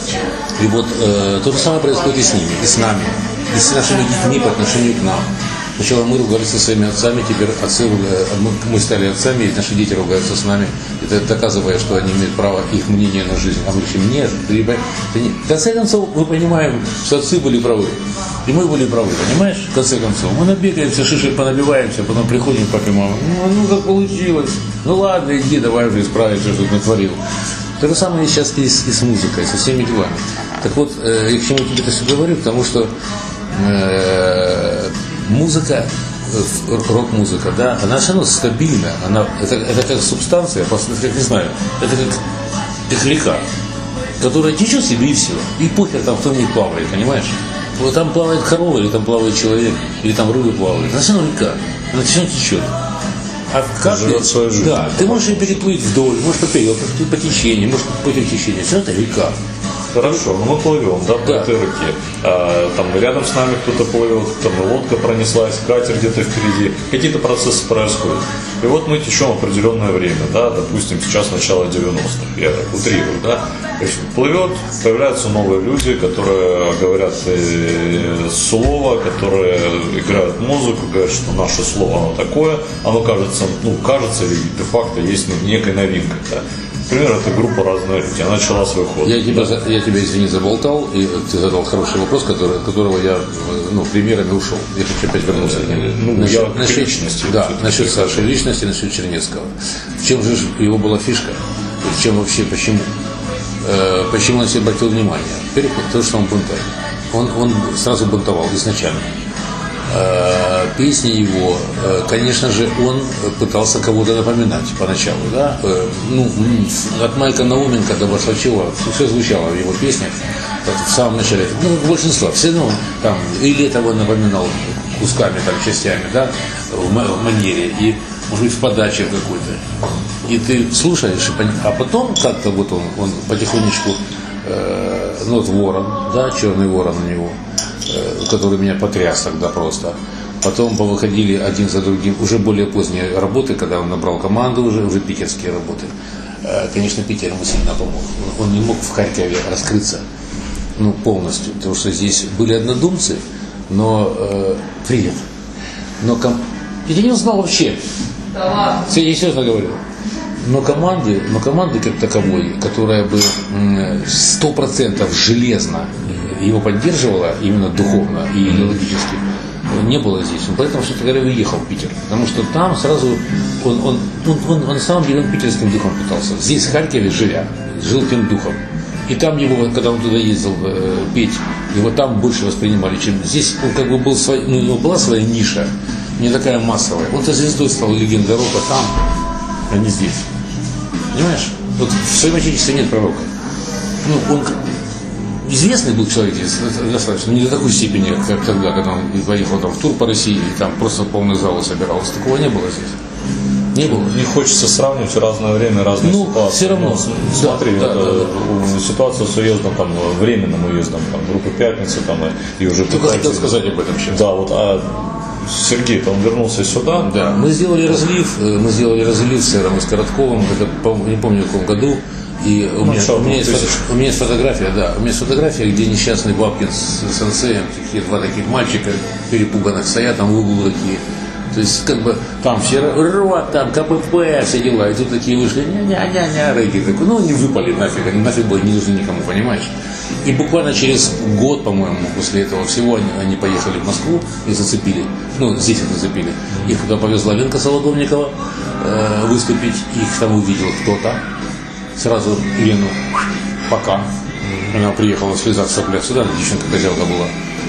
Speaker 2: И вот э, то же самое происходит и с ними, и с нами, и с нашими детьми по отношению к нам. Сначала мы ругались со своими отцами, теперь отцы, мы стали отцами, и наши дети ругаются с нами, это доказывая, что они имеют право их мнение на жизнь. А мы говорим, нет, ты, ты не... В конце концов, мы понимаем, что отцы были правы. И мы были правы, понимаешь? В конце концов. Мы набегаемся, шишек понабиваемся, потом приходим к папе и маме. Ну, ну, как получилось. Ну, ладно, иди, давай уже исправить, что ты натворил. То же самое сейчас и с, и с музыкой, со всеми делами. Так вот, э, я к чему тебе это все говорю, потому что э, музыка, э, рок-музыка, да, она все равно стабильна. Она, это, это как субстанция, как не знаю, это как, как река, которая течет себе и все. И похер там кто в ней плавает, понимаешь? Вот там плавает корова, или там плавает человек, или там рыбы плавают. Она все равно река, она все равно течет. А как
Speaker 1: живет свою жизнь.
Speaker 2: Да, ты можешь ее переплыть вдоль, можешь поперек, по течению, можешь против течения. Все это река.
Speaker 1: Хорошо, ну мы плывем, да, по
Speaker 2: да.
Speaker 1: этой реке. А, там рядом с нами кто-то плывет, там лодка пронеслась, катер где-то впереди. Какие-то процессы происходят. И вот мы течем определенное время, да, допустим, сейчас начало девяностых, я так утрирую, да. То есть плывет, появляются новые люди, которые говорят э, слово, которые играют музыку, говорят, что наше слово оно такое, оно кажется, ну, кажется или де-факто есть некой новинкой, да. Например, это группа «Разные люди», она начала свой ход.
Speaker 2: Я тебя, да. я тебя, извини, заболтал, и ты задал хороший вопрос, который, от которого я, ну, примерами ушел. Я хочу опять вернуться к нему.
Speaker 1: Ну,
Speaker 2: насчет,
Speaker 1: я
Speaker 2: насчет,
Speaker 1: личности.
Speaker 2: Да, насчет Саши личности, насчет Чернецкого. В чем же его была фишка? В чем вообще, почему? Э, почему он себе обратил внимание? Во-первых, то, что он бунтарь. Он, он сразу бунтовал изначально. Э, песни его, э, конечно же, он пытался кого-то напоминать поначалу, да. Э, ну, от Майка Науменко до Басачева все звучало в его песнях в самом начале. Ну, большинство, все равно там и Летова напоминал кусками, там, частями, да, в, в манере, и, может быть, в подаче какой-то. И ты слушаешь, а потом как-то вот он, он потихонечку, э, ну вот Ворон, да, Черный Ворон у него, э, который меня потряс тогда просто. Потом повыходили один за другим уже более поздние работы, когда он набрал команду, уже, уже питерские работы. Э, конечно, Питер ему сильно помог. Он, он не мог в Харькове раскрыться, ну, полностью, потому что здесь были однодумцы, но э, привет. Но ком... я не узнал вообще.
Speaker 3: Да ладно.
Speaker 2: Я серьезно говорю. Но команды, но команды как таковой, которая бы сто процентов железно его поддерживала, именно духовно и идеологически, не было здесь. Он поэтому, что-то говоря, уехал в Питер. Потому что там сразу он, он, он, он, он на самом деле он питерским духом пытался. Здесь, в Харькове, живя, жил тем духом. И там его, когда он туда ездил э, петь, его там больше воспринимали, чем здесь. Он как бы был свой, ну, у него была своя ниша, не такая массовая. Он-то звездой стал, легенда рока там, а не здесь. Понимаешь? Вот в своем отечестве нет пророка. Ну, он известный был человек здесь достаточно, не до такой степени, как тогда, когда он поехал там в тур по России, и там просто полный зал собиралось. Такого не было здесь. Не было.
Speaker 1: Не хочется сравнивать разное время, разные
Speaker 2: ну,
Speaker 1: ситуации.
Speaker 2: Все равно.
Speaker 1: Ну, смотри,
Speaker 2: да,
Speaker 1: это,
Speaker 2: да, да.
Speaker 1: ситуация с уездом, там, временным уездом, там, группы «Пятница», там, и уже...
Speaker 2: Только хотел сказать об этом сейчас.
Speaker 1: Да, вот, а Сергей, он вернулся сюда.
Speaker 2: Да, мы сделали разлив, мы сделали разлив с Эром и с Коротковым, это, не помню в каком году. И у,
Speaker 1: ну,
Speaker 2: меня,
Speaker 1: что,
Speaker 2: у, меня есть,
Speaker 1: есть...
Speaker 2: у меня есть фотография, да, у меня есть фотография, где несчастный Бабкин с сенсеем, такие два таких мальчика перепуганных стоят там в углу такие. То есть, как бы, там все рот, там, КПП, все дела, и тут такие вышли, ня-ня-ня-ня, рэги, такой, ну, они выпали нафиг, они нафиг были не нужны никому, понимаешь? И буквально через год, по-моему, после этого всего они, они поехали в Москву и зацепили, ну, здесь их зацепили. Их туда повезла Ленка Солодовникова э, выступить, их там увидел кто-то, сразу Лену, пока, она приехала в слезах в соплях сюда, девчонка-козелка была,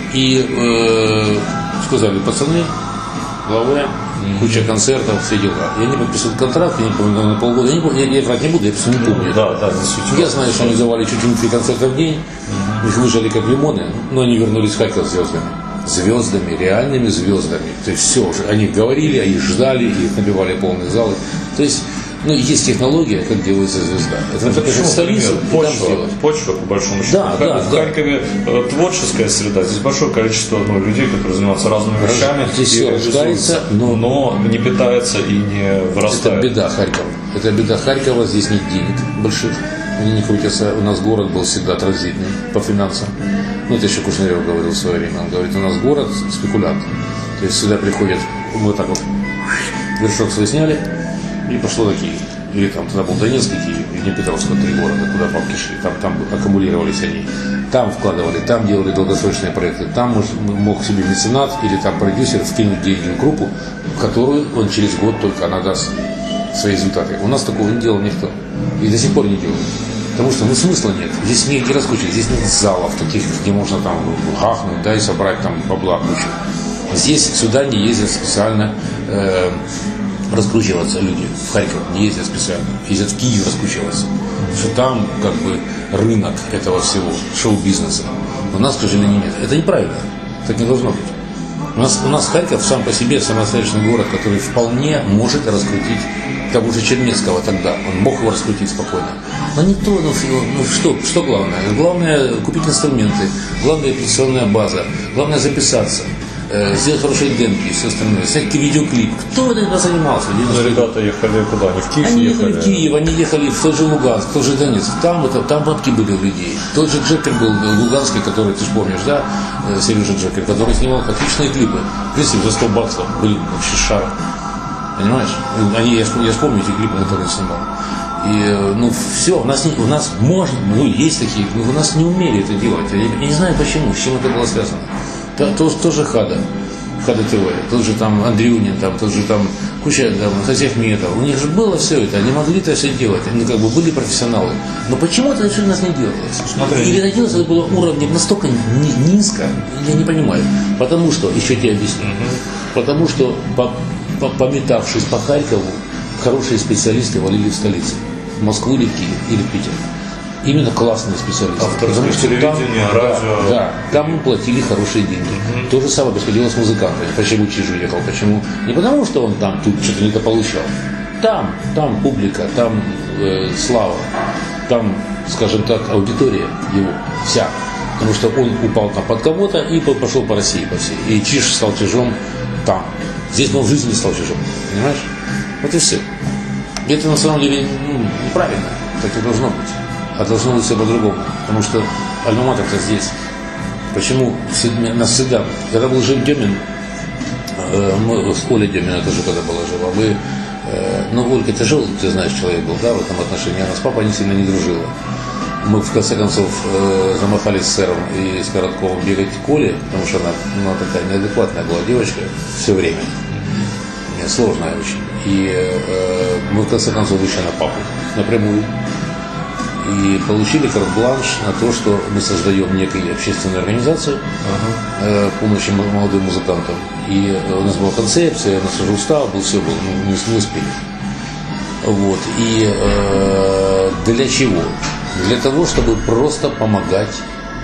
Speaker 2: и э, сказали, пацаны, главе, куча концертов, все дела. И они подписывают контракт, я не помню, на полгода. Я, не помню, я, я врать не буду, я просто не помню.
Speaker 1: Да, да, действительно.
Speaker 2: Я знаю, что они давали чуть ли не три концерта в день, mm-hmm. их выжали как лимоны, но они вернулись в Харьков звездами. Звездами, реальными звездами. То есть все уже, они говорили, они ждали, их набивали полные залы. То есть, ну, есть технология, как делается звезда. Это,
Speaker 1: это
Speaker 2: в столицу,
Speaker 1: почва, почва, по большому счету.
Speaker 2: Да,
Speaker 1: в,
Speaker 2: да,
Speaker 1: в
Speaker 2: да.
Speaker 1: Харькове э, творческая среда, здесь большое количество ну, людей, которые занимаются разными вещами.
Speaker 2: Здесь все рождается, но...
Speaker 1: но не питается и не вырастает.
Speaker 2: Это беда Харькова. Это беда Харькова, здесь нет денег больших. Они не крутятся. У нас город был всегда транзитный по финансам. Ну, это еще Кушнарев говорил в свое время. Он говорит, у нас город спекулянт. То есть сюда приходят, мы вот так вот вершок свой сняли, и пошло на Киев. Или там тогда был Донецк и Киев, и Днепропетровск, три города, куда бабки шли. Там, там аккумулировались они. Там вкладывали, там делали долгосрочные проекты. Там мож, мог себе меценат или там продюсер вкинуть деньги в группу, которую он через год только она даст свои результаты. У нас такого не делал никто. И до сих пор не делают. Потому что ну, смысла нет. Здесь негде раскручивать. Здесь нет залов таких, где можно там гахнуть, да, и собрать там бабла кучу. Здесь сюда не ездят специально э, раскручиваться люди. В Харьков не ездят специально. Ездят в Киев раскручиваться. Потому что там как бы рынок этого всего, шоу-бизнеса. У нас, к сожалению, нет. Это неправильно. Так не должно быть. У нас, у нас Харьков сам по себе самостоятельный город, который вполне может раскрутить того же Чернецкого тогда. Он мог его раскрутить спокойно. Но никто, ну, ну что, что главное? Главное купить инструменты, главное репетиционная база, главное записаться, э, сделать хорошие демки и все остальное, снять видеоклип. Кто этим занимался?
Speaker 1: Но ребята ехали куда? Не в Киев
Speaker 2: они
Speaker 1: ехали?
Speaker 2: ехали в Киев, они ехали в тот же Луганск, в тот же Донецк. Там, это, там бабки были у людей. Тот же Джекер был луганский, который, ты же помнишь, да, Сережа Джекер, который снимал отличные клипы. В принципе, за сто баксов. Блин, вообще шар. Понимаешь? Они, я, я вспомню эти клипы, которые он снимал. И, ну, все, у нас, не, у нас можно, ну, есть такие, но у нас не умели это делать. Я, я не знаю почему, с чем это было связано. То, то, тоже Хада, Хада ТВ, тот же там Андрюнин, там, тот же там куча там, хозяев метров. У них же было все это, они могли это все делать, они как бы были профессионалы. Но почему-то это у нас не делалось.
Speaker 1: Смотри.
Speaker 2: Или это делалось, это было уровнем настолько ни- низко, я не понимаю. Потому что, еще тебе объясню, угу. потому что по, по, пометавшись по Харькову, хорошие специалисты валили в столице. В Москву или в Киев, или в Питер. Именно классные специалисты.
Speaker 1: Авторское телевидение,
Speaker 2: там,
Speaker 1: радио.
Speaker 2: Да, да, там платили хорошие деньги. Mm-hmm. То же самое происходило с музыкантами. Почему Чиж уехал? Почему? Не потому, что он там тут что-то не получал. Там, там публика, там э, слава, там, скажем так, аудитория его вся. Потому что он упал там под кого-то и пошел по России по всей. И Чиж стал Чижом там. Здесь он в жизни не стал Чижом. Понимаешь? Вот и все. И это на самом деле ну, неправильно. Так и должно быть. А должно быть все по-другому. Потому что альма-матер-то здесь. Почему нас всегда... Когда был жив Демин, э, мы, с Олей Демина тоже когда была жива, мы... Э, ну, Ольга тяжелый, ты знаешь, человек был, да, в этом отношении. Она с папой не сильно не дружила. Мы, в конце концов, э, замахались с сэром и с Коротковым бегать к Оле, потому что она ну, такая неадекватная была девочка все время. Сложная очень. И э, мы, в конце концов, вышли на папу напрямую. И получили карт-бланш на то, что мы создаем некую общественную организацию uh-huh. э, помощи молодым музыкантам. И э, у нас была концепция, у нас уже устал был, все было, мы не, не успели. Вот. И э, для чего? Для того, чтобы просто помогать.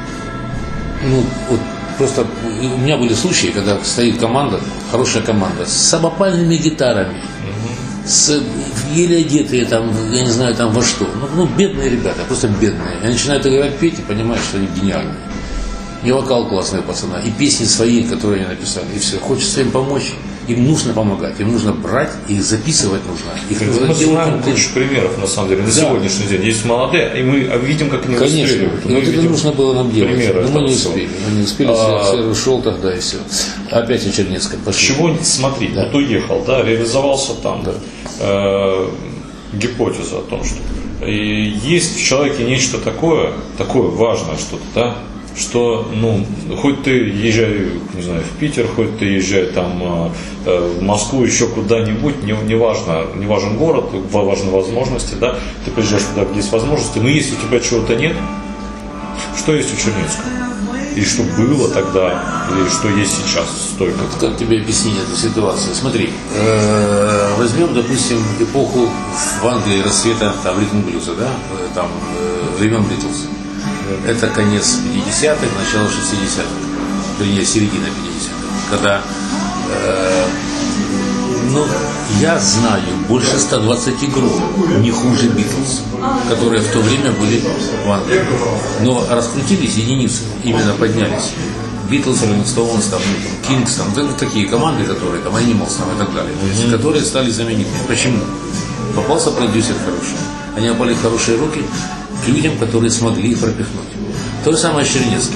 Speaker 2: Ну, вот просто у меня были случаи, когда стоит команда, хорошая команда, с самопальными гитарами. С, еле одетые там, я не знаю, там во что. Ну, ну, бедные ребята, просто бедные. Они начинают играть, петь и понимают, что они гениальные. И вокал классный пацана, и песни свои, которые они написали, и все. Хочется им помочь, им нужно помогать, им нужно брать, их записывать нужно. Их
Speaker 1: мы знаем кучу примеров, на самом деле, на да. сегодняшний день. Есть молодые, и мы видим, как они
Speaker 2: выстреливают. Конечно, но это нужно было нам делать.
Speaker 1: Примеры,
Speaker 2: но мы не успели. Мы не успели,
Speaker 1: а...
Speaker 2: Сэр ушел тогда и все. Опять в Чернецком пошли.
Speaker 1: Чего, смотри, да. вот уехал, да, реализовался там.
Speaker 2: Да.
Speaker 1: Э, гипотеза о том, что и есть в человеке нечто такое, такое важное что-то, да, что, ну, хоть ты езжай, не знаю, в Питер, хоть ты езжай там э, в Москву, еще куда-нибудь, не, не важно, не важен город, важны возможности, да, ты приезжаешь туда, где есть возможности, но если у тебя чего-то нет, что есть у Чернецкого? И что было тогда, или что есть сейчас столько?
Speaker 2: Как тебе объяснить эту ситуацию? Смотри, э, возьмем, допустим, эпоху в Англии расцвета там ритм-блюза, да, там э, времен Битлз. Это конец пятидесятых, начало шестидесятых, вернее, середина пятидесятых, когда, э, ну, я знаю больше ста двадцати групп, не хуже Битлз, которые в то время были в Англии. Но раскрутились единицы, именно поднялись. Битлз, Роллинг Стоунс, там, Кингс, там, это такие команды, которые, там, Animals, там, и так далее, то есть, которые стали знаменитыми. Почему? Попался продюсер хороший. Они попали в хорошие руки к людям, которые смогли их пропихнуть. То же самое с Чернецким.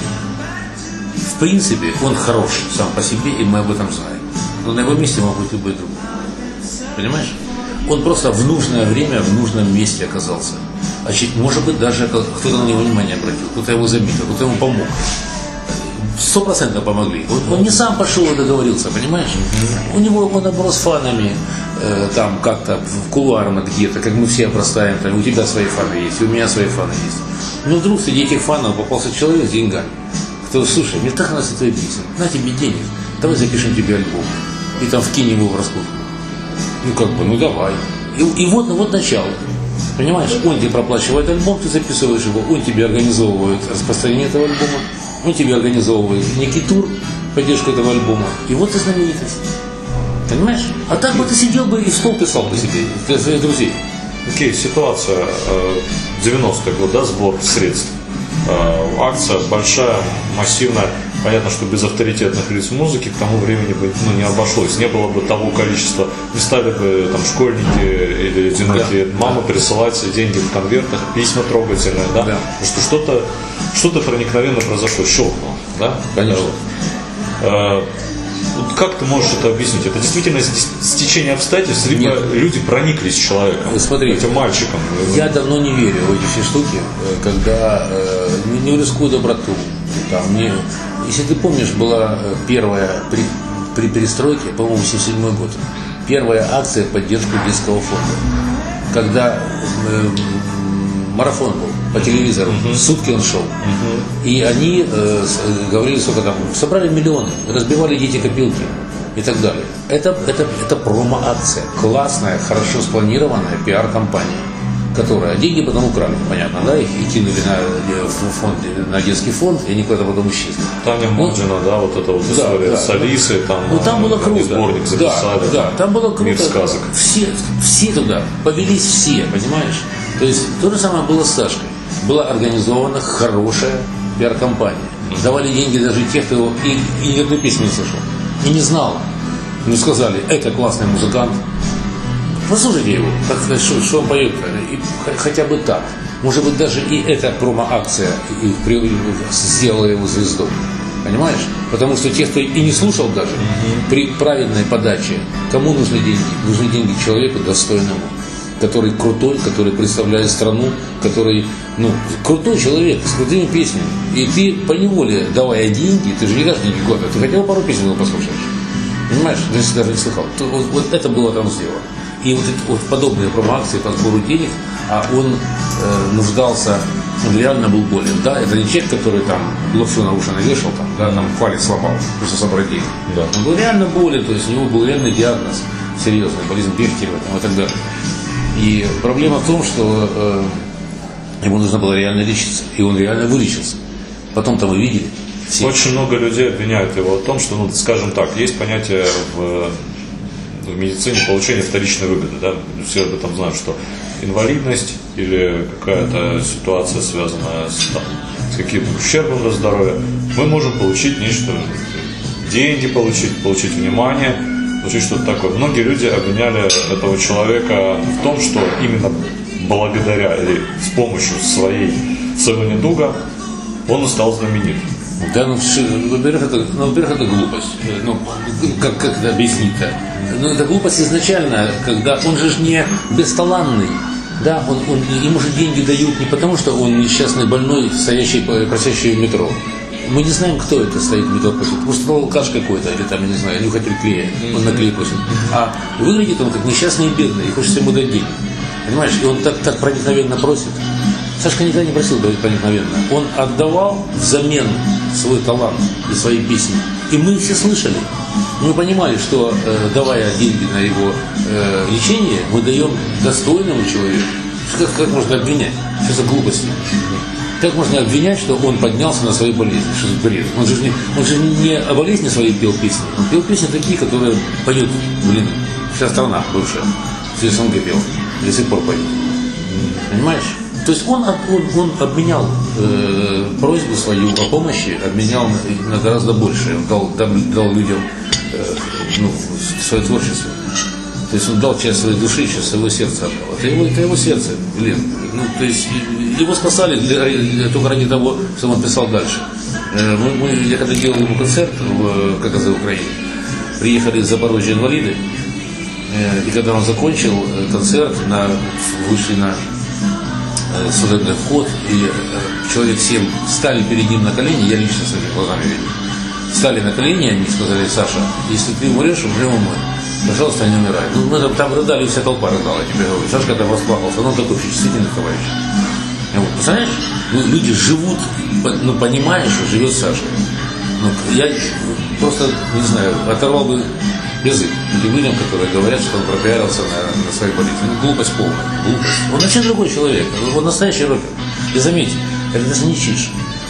Speaker 2: В принципе, он хорош сам по себе, и мы об этом знаем. Но на его месте мог быть любой другой. Понимаешь? Он просто в нужное время, в нужном месте оказался. А может быть, даже кто-то на него внимание обратил, кто-то его заметил, кто-то ему помог. Сто процентов помогли. Он, он не сам пошел и договорился, понимаешь? У него он оброс фанами, э, там как-то в кулуарно где-то, как мы все обрастаем, там, у тебя свои фаны есть, у меня свои фаны есть. Но вдруг среди этих фанов попался человек с деньгами. Кто, слушай, мне так нравится твои песни, на тебе денег, давай запишем тебе альбом. И там вкинем его в раскрутку. Ну как бы, ну давай. И, и вот, вот начало. Понимаешь, он тебе проплачивает альбом, ты записываешь его, он тебе организовывает распространение этого альбома, он тебе организовывает некий тур, поддержку этого альбома, и вот ты знаменитость. Понимаешь? А так бы ты сидел бы и в стол писал бы себе для своих друзей.
Speaker 1: Окей, okay, ситуация девяностые годы, да, сбор средств. Акция большая, массивная. Понятно, что без авторитетных лиц музыки к тому времени бы ну, не обошлось. Не было бы того количества. Не стали бы там школьники или одинокие да. мамы присылать деньги в конвертах, письма трогательные, да? да. Потому что что-то, что-то проникновенно произошло, щелкнуло, да?
Speaker 2: Конечно.
Speaker 1: Вот. Вот как ты можешь это объяснить? Это действительно стечение обстоятельств, либо Нет. люди прониклись человеком,
Speaker 2: Смотри,
Speaker 1: этим мальчиком?
Speaker 2: Я давно не верю в эти все штуки, когда э, не, не рискую доброту. Там, не, если ты помнишь, была первая при, при перестройке, по-моему, семьдесят седьмой год. первая акция в поддержку детского фонда. Когда э, марафон был по телевизору, uh-huh. сутки он шел. Uh-huh. И они э, говорили, сколько там, собрали миллионы, разбивали дети копилки и так далее. Это, это, это промо-акция, классная, хорошо спланированная пиар-компания, которая деньги потом украли, понятно, да, их и кинули на, фонд, на детский фонд, и они куда-то потом исчезли.
Speaker 1: Таня Моджина, да, вот это вот
Speaker 2: да,
Speaker 1: история
Speaker 2: да,
Speaker 1: с Алисой, там,
Speaker 2: ну, там было круто.
Speaker 1: Сборник записали,
Speaker 2: да, да, там было круто.
Speaker 1: Мир сказок.
Speaker 2: Все, все туда, повелись все, понимаешь? То есть то же самое было с Сашкой. Была организована хорошая пиар-компания. Давали деньги даже тех, кто его и, и ни одной песни не слышал. И не знал. Ну сказали, это классный музыкант. Послушайте его, как, что, что он поет, и хотя бы так. Может быть, даже и эта промо-акция и, и, сделала его звездой. Понимаешь? Потому что те, кто и не слушал даже, mm-hmm. при правильной подаче, кому нужны деньги? Нужны деньги человеку достойному, который крутой, который представляет страну, который, ну, крутой человек с крутыми песнями. И ты поневоле, давая деньги, ты же не дашь деньги года, ты хотя бы пару песен его послушаешь. Понимаешь? Если даже не слыхал. То, вот, вот это было там сделано. И вот, это, вот подобные промо-акции по сбору денег, а он э, нуждался, он реально был болен. Да? Это не человек, который там лапшу на уши навешал, там, да, там палец сломал, просто собрать деньги. Да. Он был реально болен, то есть у него был реальный диагноз, серьезный, болезнь Бехтерева и так далее. И проблема в том, что э, ему нужно было реально лечиться, и он реально вылечился. Потом-то мы видели. Все.
Speaker 1: Очень много людей обвиняют его в том, что, ну, скажем так, есть понятие в, в медицине получения вторичной выгоды. Да? Все об этом знают, что инвалидность или какая-то ситуация, связанная с, там, с каким-то ущербом для здоровья, мы можем получить нечто, деньги получить, получить внимание, получить что-то такое. Многие люди обвиняли этого человека в том, что именно благодаря или с помощью своей, своего недуга он стал знаменит.
Speaker 2: Да, ну, во-первых, это, ну, во-первых, это глупость. Ну, как, как это объяснить-то? Ну, это глупость изначально, когда он же не бесталанный. Да, он, он, ему же деньги дают не потому, что он несчастный больной, стоящий, просящий в метро. Мы не знаем, кто это стоит в метро просит. Просто алкаш какой-то, или там, я не знаю, нюхатель клея. Он на клей просит. А выглядит он как несчастный и бедный, и хочется ему дать деньги. Понимаешь? И он так, так проникновенно просит. Сашка никогда не просил давать проникновенно. Он отдавал взамен свой талант и свои песни. И мы все слышали. Мы понимали, что э, давая деньги на его э, лечение, мы даем достойному человеку. Как, как можно обвинять? Что за глупости? Как можно обвинять, что он поднялся на своей болезни? Что за бред? Он же, не, он же не о болезни своей пел песни. Он пел песни такие, которые поют, блин, вся страна бывшая. Все СНГ пел. До сих пор поют. Понимаешь? То есть он, он, он обменял э, просьбу свою о помощи, обменял на, на гораздо больше. Он дал, дал, дал людям э, ну, свое творчество. То есть он дал часть своей души, часть своего сердца отдал. Это его, это его сердце, блин. Ну, то есть его спасали для, только ради того, что он писал дальше. Э, мы, мы, я когда делал ему концерт в ККЗ Украине, приехали из Запорожья инвалиды, э, и когда он закончил концерт, на, вышли на судебный вход, и э, человек семь стали перед ним на колени, я лично своими глазами видел. Стали на колени, они сказали: Саша, если ты умрешь, умрем мы. Пожалуйста, не умирай. Ну, мы там, там рыдали, вся толпа рыдала, я тебе говорю. Сашка там расплакался, ну такой впечатлительный товарищ. Вот, представляешь, ну, люди живут, ну понимаешь, что живет Сашка. Ну, я просто, не знаю, оторвал бы язык этим людям, которые говорят, что он пропиарился на, на своей болезни. Ну, глупость полная. Глупость. Он вообще другой человек. Он настоящий рокер. И заметьте, это даже не чиж.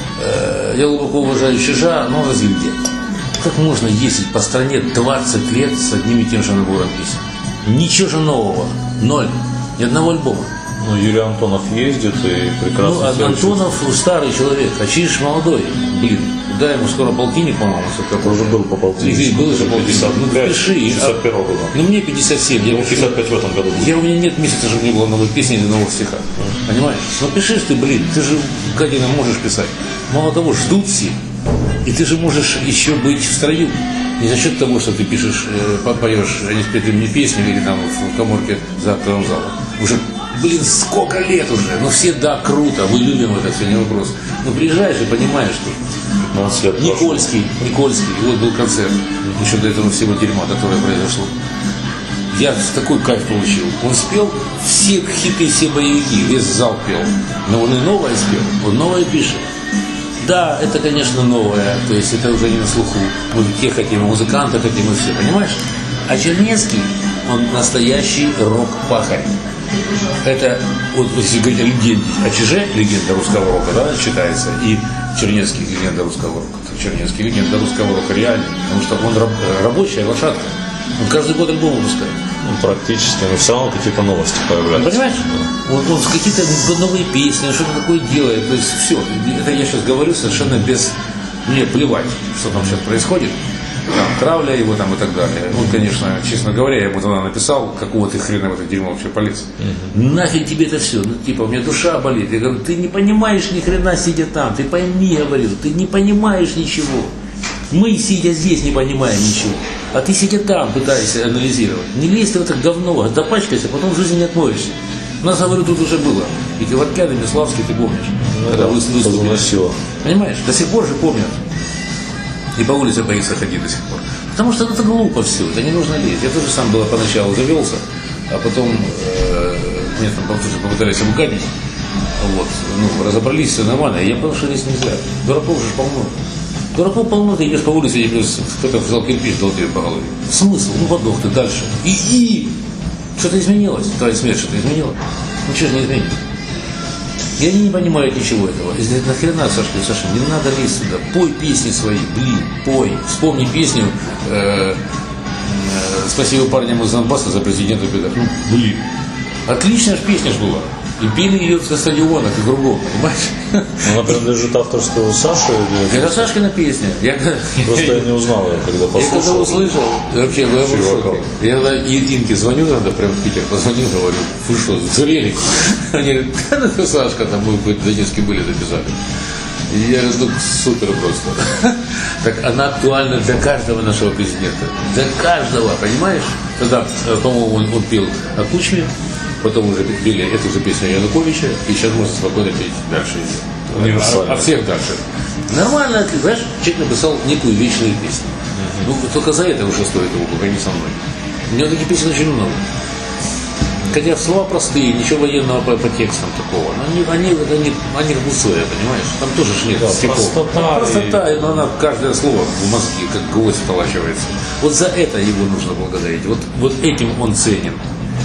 Speaker 2: Я глубоко уважаю Чижа, но разъебде. Как можно ездить по стране двадцать лет с одним и тем же набором песен? Ничего же нового. Ноль. Ни одного альбома.
Speaker 1: Ну, Юрий Антонов ездит и прекрасно.
Speaker 2: Ну, Антонов старый человек, а Чиж молодой. Блин. Да, ему скоро полтинник, по-моему, сколько
Speaker 1: уже был по полтиннику.
Speaker 2: Был уже полтинник. Ну, пиши.
Speaker 1: шестьдесят первого года.
Speaker 2: Ну, мне пятьдесят семь. Я
Speaker 1: пятьдесят пять в этом году.
Speaker 2: Я, у меня нет месяца, чтобы не было новой песни или нового стиха. Mm. Понимаешь? Ну, пишешь ты, блин, ты же, Катина, можешь писать. Мало того, ждут все. И ты же можешь еще быть в строю. Не за счет того, что ты пишешь, э, поешь, они спели мне песню или там в коморке за актовым залом. Уже, блин, сколько лет уже. Ну, все, да, круто, мы любим это, все, не вопрос. Но приезжаешь и понимаешь, что Никольский, Никольский, и вот был концерт, еще до этого всего дерьма, которое произошло. я такой кайф получил. Он спел все хиты, все боевики, весь зал пел. Но он и новое спел, он новое пишет. Да, это, конечно, новое, то есть это уже не на слуху. Мы те хотим, музыканты хотим, и все, понимаешь? А Чернецкий, он настоящий рок-пахарь. Это, вот если говорить о легенде, о Чиже, легенда русского рока, да, читается, и Чернецкий, легенда русского рока. Чернецкий, легенда русского рока, реально, потому что он раб, рабочая лошадка. Он каждый год альбом выпускает.
Speaker 1: Ну, практически, но все равно какие-то новости появляются.
Speaker 2: Понимаешь? Он, он какие-то новые песни, что-то такое делает. То есть все. Это я сейчас говорю совершенно без... Мне плевать, что там сейчас происходит. Там, травля его там и так далее. Он, конечно, честно говоря, я ему тогда написал, какого ты хрена в это дерьмо вообще полез. Угу. Нафиг тебе это все. Ну, типа, у меня душа болит. Я говорю, ты не понимаешь ни хрена, сидя там. Ты пойми, я говорю, ты не понимаешь ничего. Мы, сидя здесь, не понимаем ничего. А ты, сидя там, пытаешься анализировать. Не лезь ты в это говно, допачкайся, потом в жизни не отмоешься. У нас, говорю, тут уже было. И Киваткян, и Миславский, ты помнишь?
Speaker 1: Ну,
Speaker 2: когда
Speaker 1: да,
Speaker 2: выступили. Понимаешь? До сих пор же помнят. И по улице боится ходить до сих пор. Потому что это глупо все, это не нужно лезть. Я тоже сам было поначалу завелся, а потом э, мне там тоже попытались обугадить. Вот, ну, разобрались, все нормально. И я понял, что здесь нельзя. Дураков же полно. Дураков полно, ты идешь по улице, и плюс кто-то взял кирпич, дал тебе по голове. Смысл? Ну, подох ты дальше. И, и что-то изменилось. Твоя смерть что-то изменила. Ничего же не изменилось. И они не понимают ничего этого. И говорят, нахрена, Сашка, Саша, не надо лезть сюда. Пой песни свои, блин, пой. Вспомни песню э, э, «Спасибо парням из Донбасса за президента беда». Ну, блин. Отличная же песня ж была. И пели ее со стадионах и кругом, понимаешь?
Speaker 1: Она принадлежит авторству Саши? Или...
Speaker 2: Это Сашкина песня. Я...
Speaker 1: Просто я не узнал ее, когда послушал.
Speaker 2: Я когда услышал, вообще, я был в шоке. Я когда Инке звоню, надо прям в Питер позвонил, говорю, вы что, сдурели? Они говорят, да, это Сашка, там мы в Донецке были, записали. И я говорю, ну, супер просто. Так она актуальна для каждого нашего президента. Для каждого, понимаешь? Тогда, по-моему, он, он пел о Кучме. Потом уже пели эту же песню Януковича, и сейчас можно спокойно петь дальше.
Speaker 1: Универсально.
Speaker 2: А, а всех дальше. Нормально, ты знаешь, человек написал некую вечную песню. Uh-huh. Ну, только за это уже стоит его, пока не со мной. У меня таких песен очень много. Хотя слова простые, ничего военного по, по текстам такого. Но они, они, они, они гусые, понимаешь? Там тоже ж нет
Speaker 1: да,
Speaker 2: стихов.
Speaker 1: простота.
Speaker 2: Простота, и... но она каждое слово в мозги, как гвоздь вколачивается. Вот за это его нужно благодарить. Вот, вот этим он ценен.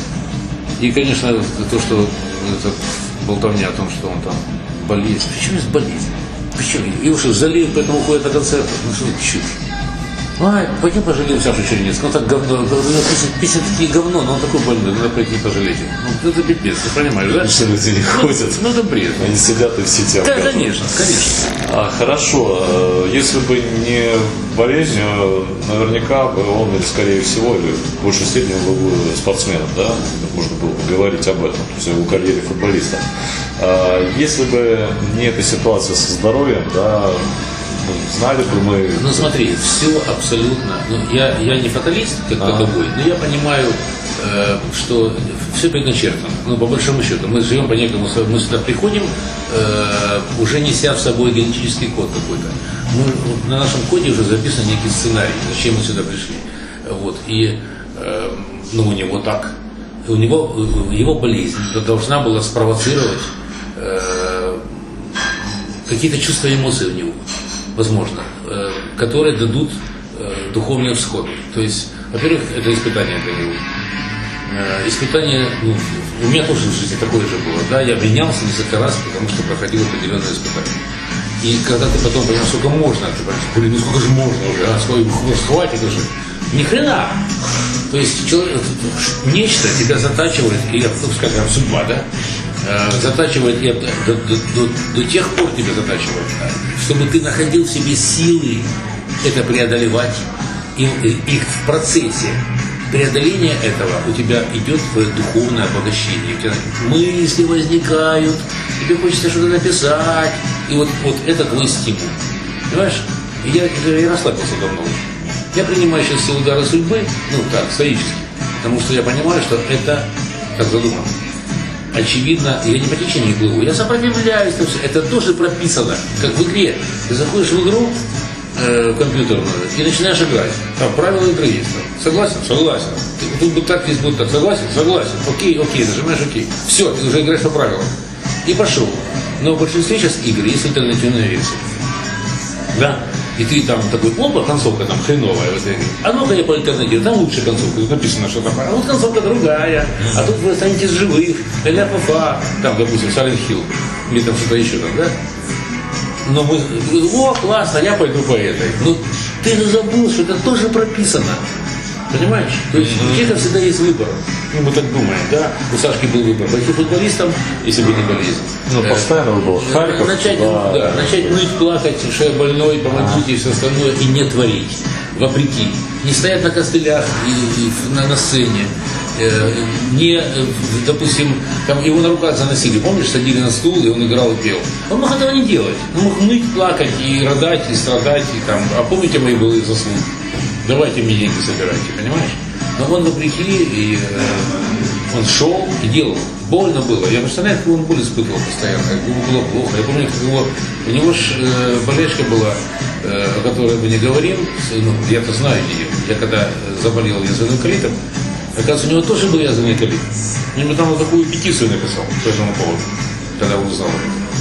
Speaker 2: И, конечно, то, что это болтовня о том, что он там болеет. Почему есть болезнь? Почему? Его что, жалеют, поэтому ходят на концерты? Ну что это чушь? Ай, пойди пожалеем Сашу Чернецкого. Он так говно, песни такие говно, но он такой больной, надо пойти пожалеть. Ну, это пипец, ты понимаешь, да?
Speaker 1: Что люди не ходят.
Speaker 2: Ну, это бред.
Speaker 1: Они сидят и в сети.
Speaker 2: Да, конечно, конечно.
Speaker 1: А, хорошо. Если бы не болезнь, наверняка бы он, или скорее всего, или в большей степени был бы спортсменом, да? Можно было бы говорить об этом, то есть о его карьере футболиста. А, если бы не эта ситуация со здоровьем, да, знали бы мы...
Speaker 2: Ну смотри, все абсолютно. Ну, я, я не фаталист, как таковой, но я понимаю, э, что все предначертано. Ну, по большому счету, мы живем по некому, мы сюда приходим, э, уже неся в собой генетический код какой-то. Мы, на нашем коде уже записан некий сценарий, зачем мы сюда пришли. Вот. И э, ну, у него так. У него, его болезнь должна была спровоцировать э, какие-то чувства и эмоции у него. Возможно, э, которые дадут э, духовные всходы. То есть, во-первых, это испытание для него. Э, испытание, ну, у меня тоже в жизни такое же было, да, я обвинялся несколько раз, потому что проходил определенное испытание. И когда ты потом понимаешь, сколько можно, ты понимаешь, блин, ну сколько же можно уже, а, сколько, хватит уже. Ни хрена. То есть человек, нечто тебя затачивает, и, ну, скажем, судьба, да, затачивает и до, до, до, до тех пор тебя затачивает, чтобы ты находил в себе силы это преодолевать. И, и в процессе преодоления этого у тебя идет духовное обогащение. У тебя мысли возникают, тебе хочется что-то написать. И вот, вот это твой стимул. Понимаешь? И я, я расслабился давно уже. Я принимаю сейчас все удары судьбы, ну так, стоически. Потому что я понимаю, что это так задумано. Очевидно, я не по течению плыву, я сопротивляюсь, это тоже прописано, как в игре. Ты заходишь в игру, э, компьютерную и начинаешь играть. Там правила игры есть. Согласен? Согласен. Тут будет так, здесь будет так. Согласен? Согласен. Окей, окей, нажимаешь окей. Все, ты уже играешь по правилам. И пошел. Но в большинстве сейчас игр есть альтернативная версия. Да? И ты там такой, опа, концовка там хреновая в этой игре. А ну-ка я по альтернативе, там лучше концовка, тут написано, что там, а вот концовка другая, а тут вы останетесь живых, ля фа там, допустим, Silent Hill, или там что-то еще там, да? Но мы, о, классно, я пойду по этой. Ну, ты же забыл, что это тоже прописано. Понимаешь? То есть у человека всегда есть выбор. Ну, мы так думаем, да? У Сашки был выбор пойти футболистом, если бы не болезнь.
Speaker 1: Ну, постоянно выбор. Харьков,
Speaker 2: начать,
Speaker 1: да,
Speaker 2: да, начать ныть, плакать, что я больной, помогите и все остальное, и не творить. Вопреки. Не стоять на костылях и, и на, на сцене. Э, не, э, допустим, там его на руках заносили, помнишь, садили на стул, и он играл и пел. Он мог этого не делать. Он мог ныть, плакать, и рыдать, и страдать, и там. А помните мои былые заслуги? Давайте мне деньги собирайте, понимаешь? Но он вопреки, и э, он шел и делал. Больно было. Я представляю, как он боль испытывал постоянно, как ему было плохо. Я помню, как его, у него же э, болячка была, э, о которой мы не говорим, ну, я-то знаю ее. Я когда заболел язвенным колитом, оказывается, у него тоже был язвенный колит. Он ему там вот такую петицию написал по этому поводу, когда он узнал,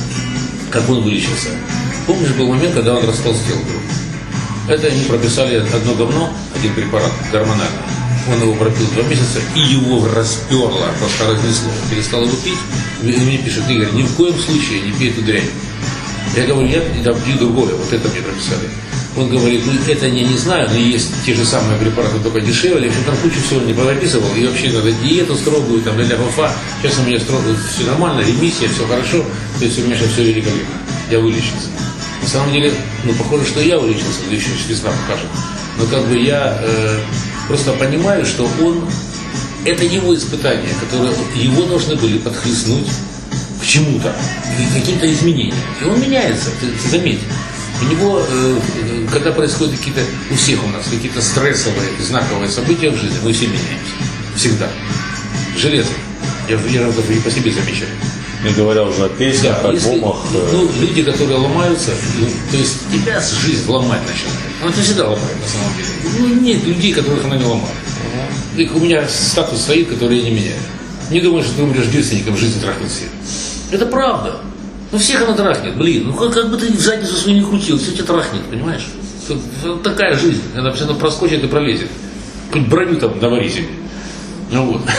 Speaker 2: как он вылечился. Помнишь, был момент, когда он растолстел вдруг. Это ему прописали одно говно, один препарат гормональный. Он его пропил два месяца, и его расперло, просто разнесло. Перестал его пить, и мне пишет: Игорь, ни в коем случае не пей эту дрянь. Я говорю, я там пью другое, вот это мне прописали. Он говорит, ну это я не знаю, но есть те же самые препараты, только дешевле. В общем, там кучу всего не прописывал, и вообще надо диету строгую, там, ля фа. Сейчас у меня строго, все нормально, ремиссия, все хорошо, то есть у меня сейчас все великолепно. Я вылечился. На самом деле, ну, похоже, что я вылечился, да еще весна покажет. Но как бы я э, просто понимаю, что он, это его испытания, которые его должны были подхлестнуть к чему-то, к каким-то изменениям. И он меняется, ты, ты заметь. У него, э, когда происходят какие-то, у всех у нас какие-то стрессовые, знаковые события в жизни, мы все меняемся. Всегда. Железно. Я, я даже и по себе замечаю.
Speaker 1: Не говоря уже о песнях,
Speaker 2: да,
Speaker 1: альбомах.
Speaker 2: Если, ну, люди, которые ломаются, ну, то есть тебя жизнь ломать начинает. Она тебя всегда ломает, на самом деле. Ну, нет людей, которых она не ломает. Uh-huh. У меня статус стоит, который я не меняю. Не думаю, что ты умрешь девственником, жизнь трахнет всех. Это правда. Ну, всех она трахнет, блин. Ну, как, как бы ты в задницу свою не крутил, все тебя трахнет, понимаешь? Это, это такая жизнь. Она все равно проскочит и пролезет. Хоть броню там навари себе. Ну вот.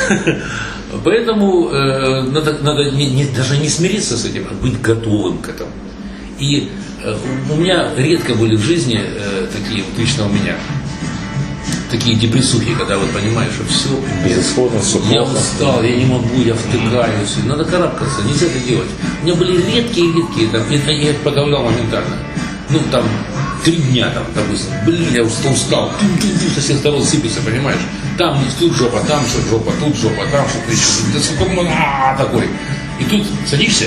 Speaker 2: Поэтому э, надо, надо не, не, даже не смириться с этим, а быть готовым к этому. И э, у меня редко были в жизни э, такие, вот лично у меня, такие депрессухи, когда вот понимаешь, что все,
Speaker 1: безысходно, все
Speaker 2: я
Speaker 1: плохо.
Speaker 2: устал, я не могу, я втыкаюсь, надо карабкаться, нельзя это делать. У меня были редкие-редкие, там, это я их подавлял моментально. Ну, там, три дня, там, допустим, блин, я устал, устал, со всех сторон сыпется, понимаешь? Там тут жопа, там что жопа, тут жопа, там что-то еще, а такой. И тут садишься,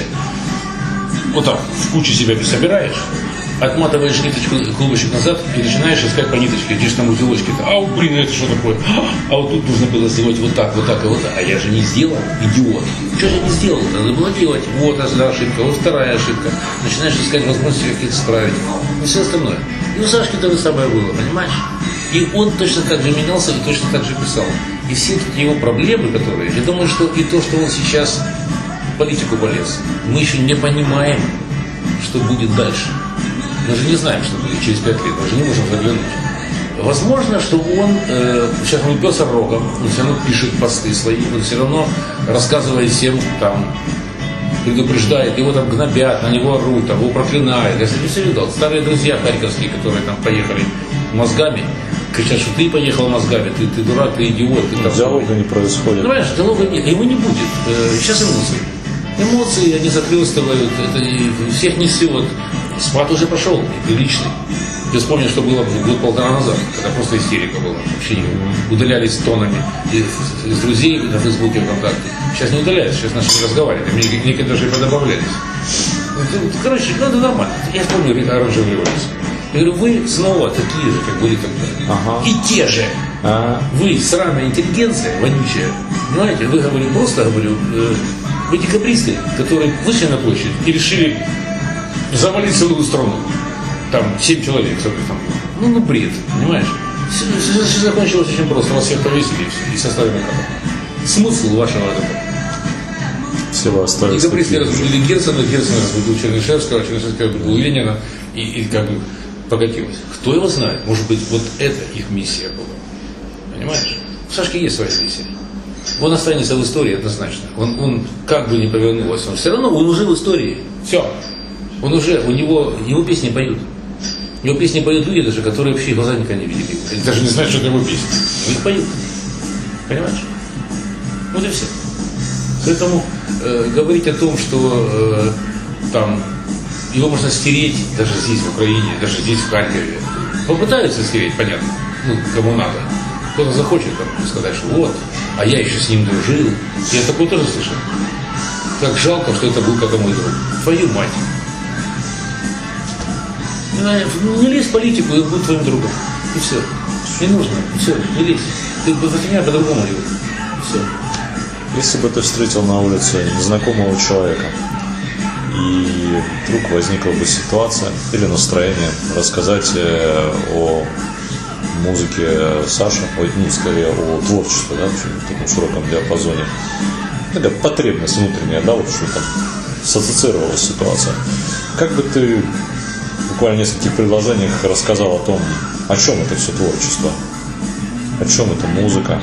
Speaker 2: вот так, в кучу себя собираешь, отматываешь ниточку, клубочек назад и начинаешь искать по ниточке, где же там узелочки-то. А, блин, это что такое? А вот тут нужно было сделать вот так, вот так и вот так. А я же не сделал, идиот. Что же я не сделал? Надо было делать. Вот одна ошибка, вот вторая ошибка. Начинаешь искать возможности как-то исправить. И все остальное. И у Сашки то же самое было, понимаешь? И он точно так же менялся и точно так же писал. И все эти его проблемы, которые, я думаю, что и то, что он сейчас в политику полез, мы еще не понимаем, что будет дальше. Мы же не знаем, что будет через пять лет, мы же не можем заглянуть. Возможно, что он, э, сейчас он упёрся рогом, он все равно пишет посты свои, он все равно рассказывает всем, там, предупреждает, его там гнобят, на него орут, там, его проклинают. Я, кстати, все видал. Старые друзья харьковские, которые там поехали мозгами, кричат, что ты поехал мозгами, ты, ты дурак, ты идиот. Ты там...
Speaker 1: Диалога не происходит.
Speaker 2: Понимаешь, диалога нет, его не будет. Э, сейчас эмоции. Эмоции, они захлестывают, это всех несет. Спад уже пошел, приличный. Ты вспомнил, что было год-полтора назад, когда просто истерика была. Вообще удалялись тонами из друзей на Фейсбуке, ВКонтакте. Сейчас не удаляются, сейчас начали разговаривать. Мне некие даже подобавлялись. Короче, ну это нормально. Я помню оранжевую революцию. Я говорю, вы снова такие же, как были тогда. Ага. И те же. Ага. Вы, сраная интеллигенция, вонючая. Понимаете, вы, говорю, просто, говорю, э, вы декабристы, которые вышли на площадь и решили завалить целую страну.
Speaker 3: там семь человек, сколько там, ну, ну бред, понимаешь? Все, все закончилось очень просто, вас всех повесили и все, и составили каток. Смысл вашего этого?
Speaker 1: Все вы остались.
Speaker 3: И Габрийский разбудили Герцена, Герцена разбудил Чернышевского, Чернышевского разбудил Ленина, и, и как бы покатилось. Кто его знает? Может быть, вот это их миссия была. Понимаешь? У Сашки есть своя миссия. Он останется в истории однозначно. Он, он как бы ни повернулся, он все равно он уже в истории. Все. Он уже, у него, его песни поют. Его песни поют люди даже, которые вообще глаза никогда не видели. Они даже не знают, что это его песни. Но их поют. Понимаешь? Вот и все. Поэтому э, говорить о том, что э, там его можно стереть даже здесь, в Украине, даже здесь, в Харькове. Попытаются стереть, понятно, ну, кому надо. Кто-то захочет там, сказать, что вот, а я еще с ним дружил. Я такое тоже слышал. Как жалко, что это был как мой друг. Твою мать. Не лезь в политику, и он будет твоим другом. И все. Не нужно. Все, не лезь. Ты меня по-другому любишь. Все.
Speaker 1: Если бы ты встретил на улице незнакомого человека, и вдруг возникла бы ситуация или настроение рассказать о музыке Саши, ну, скорее о творчестве, да, в таком широком диапазоне, такая потребность внутренняя, да, вот что там сассоциировалась ситуация, как бы ты буквально в нескольких предложениях рассказал о том, о чем это все творчество, о чем это музыка?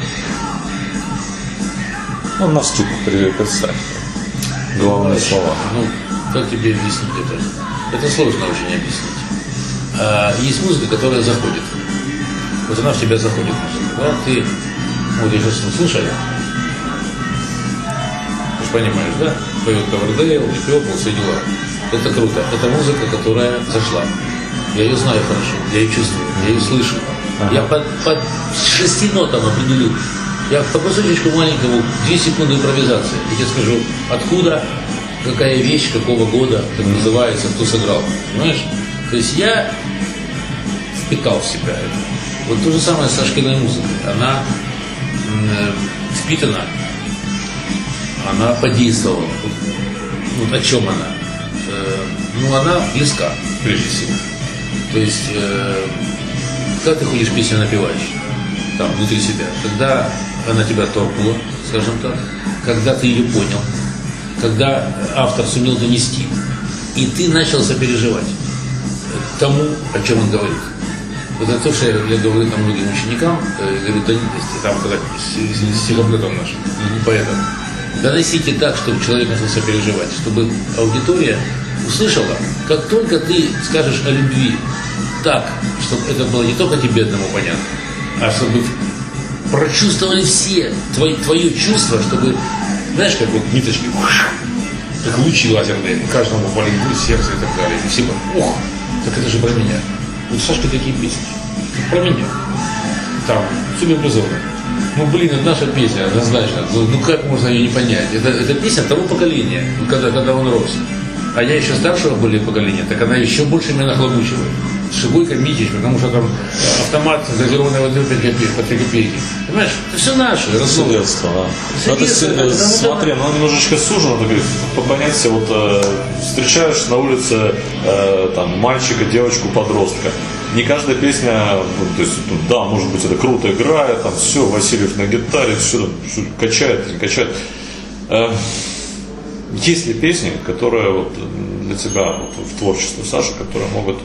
Speaker 1: Ну, на вскидку представь. Главные слова.
Speaker 3: Ну, как тебе объяснить это? Это сложно очень объяснить. А, есть музыка, которая заходит. Вот она в тебя заходит, музыка. Да? Ты, вот я сейчас слушаю. Ты же понимаешь, да? Поет Ковердейл, Пепел, все дела. Это круто. Это музыка, которая зашла. Я ее знаю хорошо, я ее чувствую, я ее слышу. Ага. Я по, по шести нотам определю. Я по кусочку маленькому, две секунды импровизации. Я тебе скажу, откуда, какая вещь, какого года, как называется, кто сыграл. Понимаешь? То есть я впитал в себя это. Вот то же самое с Сашкиной музыкой. Она э, впитана, она подействовала. Вот о чем она? Э, ну, она близка, прежде всего. То есть, э, когда ты ходишь песню напеваешь, там, внутри себя, когда она тебя торкнула, скажем так, когда ты ее понял, когда автор сумел донести, и ты начал сопереживать тому, о чем он говорит. Вот это то, что я, я говорю там многим ученикам, э, говорю, да, там, когда с стихоплетом нашим, поэтому доносите так, чтобы человек начал сопереживать, чтобы аудитория услышала, как только ты скажешь о любви так, чтобы это было не только тебе одному понятно, а чтобы прочувствовали все твои, твое чувство, чтобы, знаешь, как вот ниточки, как лучи лазерные, каждому упали в сердце и так далее. И все говорят, ох, так это же про меня. Вот Сашка такие песни. Про меня. Там, супербезумно. Ну, блин, это наша песня, однозначно. Ну, ну как можно ее не понять? Это, это песня того поколения, когда, когда он рос. А я еще старшего более поколения, так она еще больше меня нахлобучивает. Шибойко Митич, потому что там автомат газированной воды по три копейки. Понимаешь? Это все наше, разумно.
Speaker 1: Да. Ну, смотри, ну немножечко сужено, ты говоришь, по понятии, вот э, встречаешь на улице э, там, мальчика, девочку, подростка. Не каждая песня, ну, то есть, ну, да, может быть, это круто играет, там все, Васильев на гитаре, все, все качает, качает. Э, есть ли песни, которые вот для тебя вот, в творчестве Саши, которые могут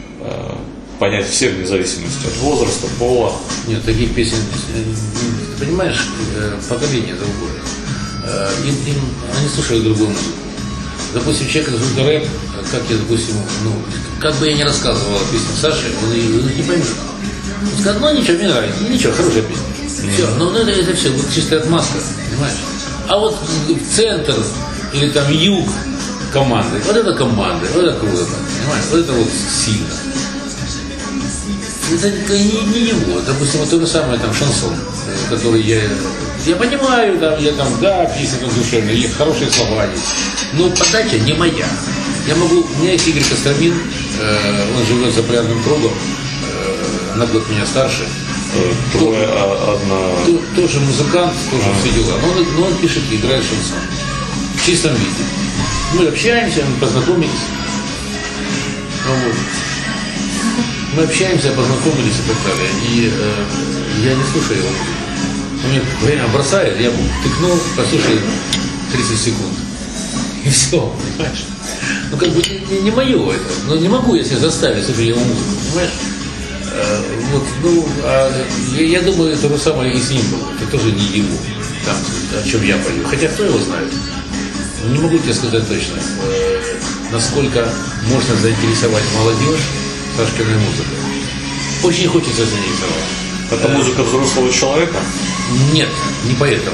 Speaker 1: понять всех вне зависимости от возраста, пола?
Speaker 3: Нет, таких песен, понимаешь, поколение другое. Им, им, они слушают другую музыку. Допустим, человек слушает рэп, как я, допустим, ну, как бы я ни рассказывал о песнях Саши, он их не поймет. Он скажет, ну ничего, мне нравится, ну ничего, хорошая песня. Mm-hmm. Все, но ну, это, это все, вот чистая отмазка, понимаешь? А вот центр или там юг команды, вот это команда, вот это круто, понимаешь, вот это вот сильно. Это не, не его, допустим, вот то же самое там шансон, который я, я понимаю, там, я там, да, песня там душевная, есть хорошие слова есть, но подача не моя. Я могу, у меня есть Игорь Костромин, э, он живет за полярным кругом, э, на год меня старше.
Speaker 1: Трое, то, одна...
Speaker 3: то, тоже музыкант, тоже а. все дела, но он, но он пишет и играет шансон в чистом виде. Мы общаемся, мы познакомились. Вот. Мы общаемся, познакомились и так далее. И э, я не слушаю его. Он мне время бросает, я тыкнул, послушай тридцать секунд. И все, понимаешь? Ну, как бы не, не мое это. Но не могу я себя заставить слушать его музыку, понимаешь? Э, вот, ну, а, я, я думаю, это же самое и с ним было. Это тоже не его, там, о чем я пою. Хотя кто его знает? Не могу тебе сказать точно, э, насколько можно заинтересовать молодежь Сашкиной музыкой. Очень хочется заинтересовать.
Speaker 1: Это музыка взрослого человека?
Speaker 3: Нет, не поэтому.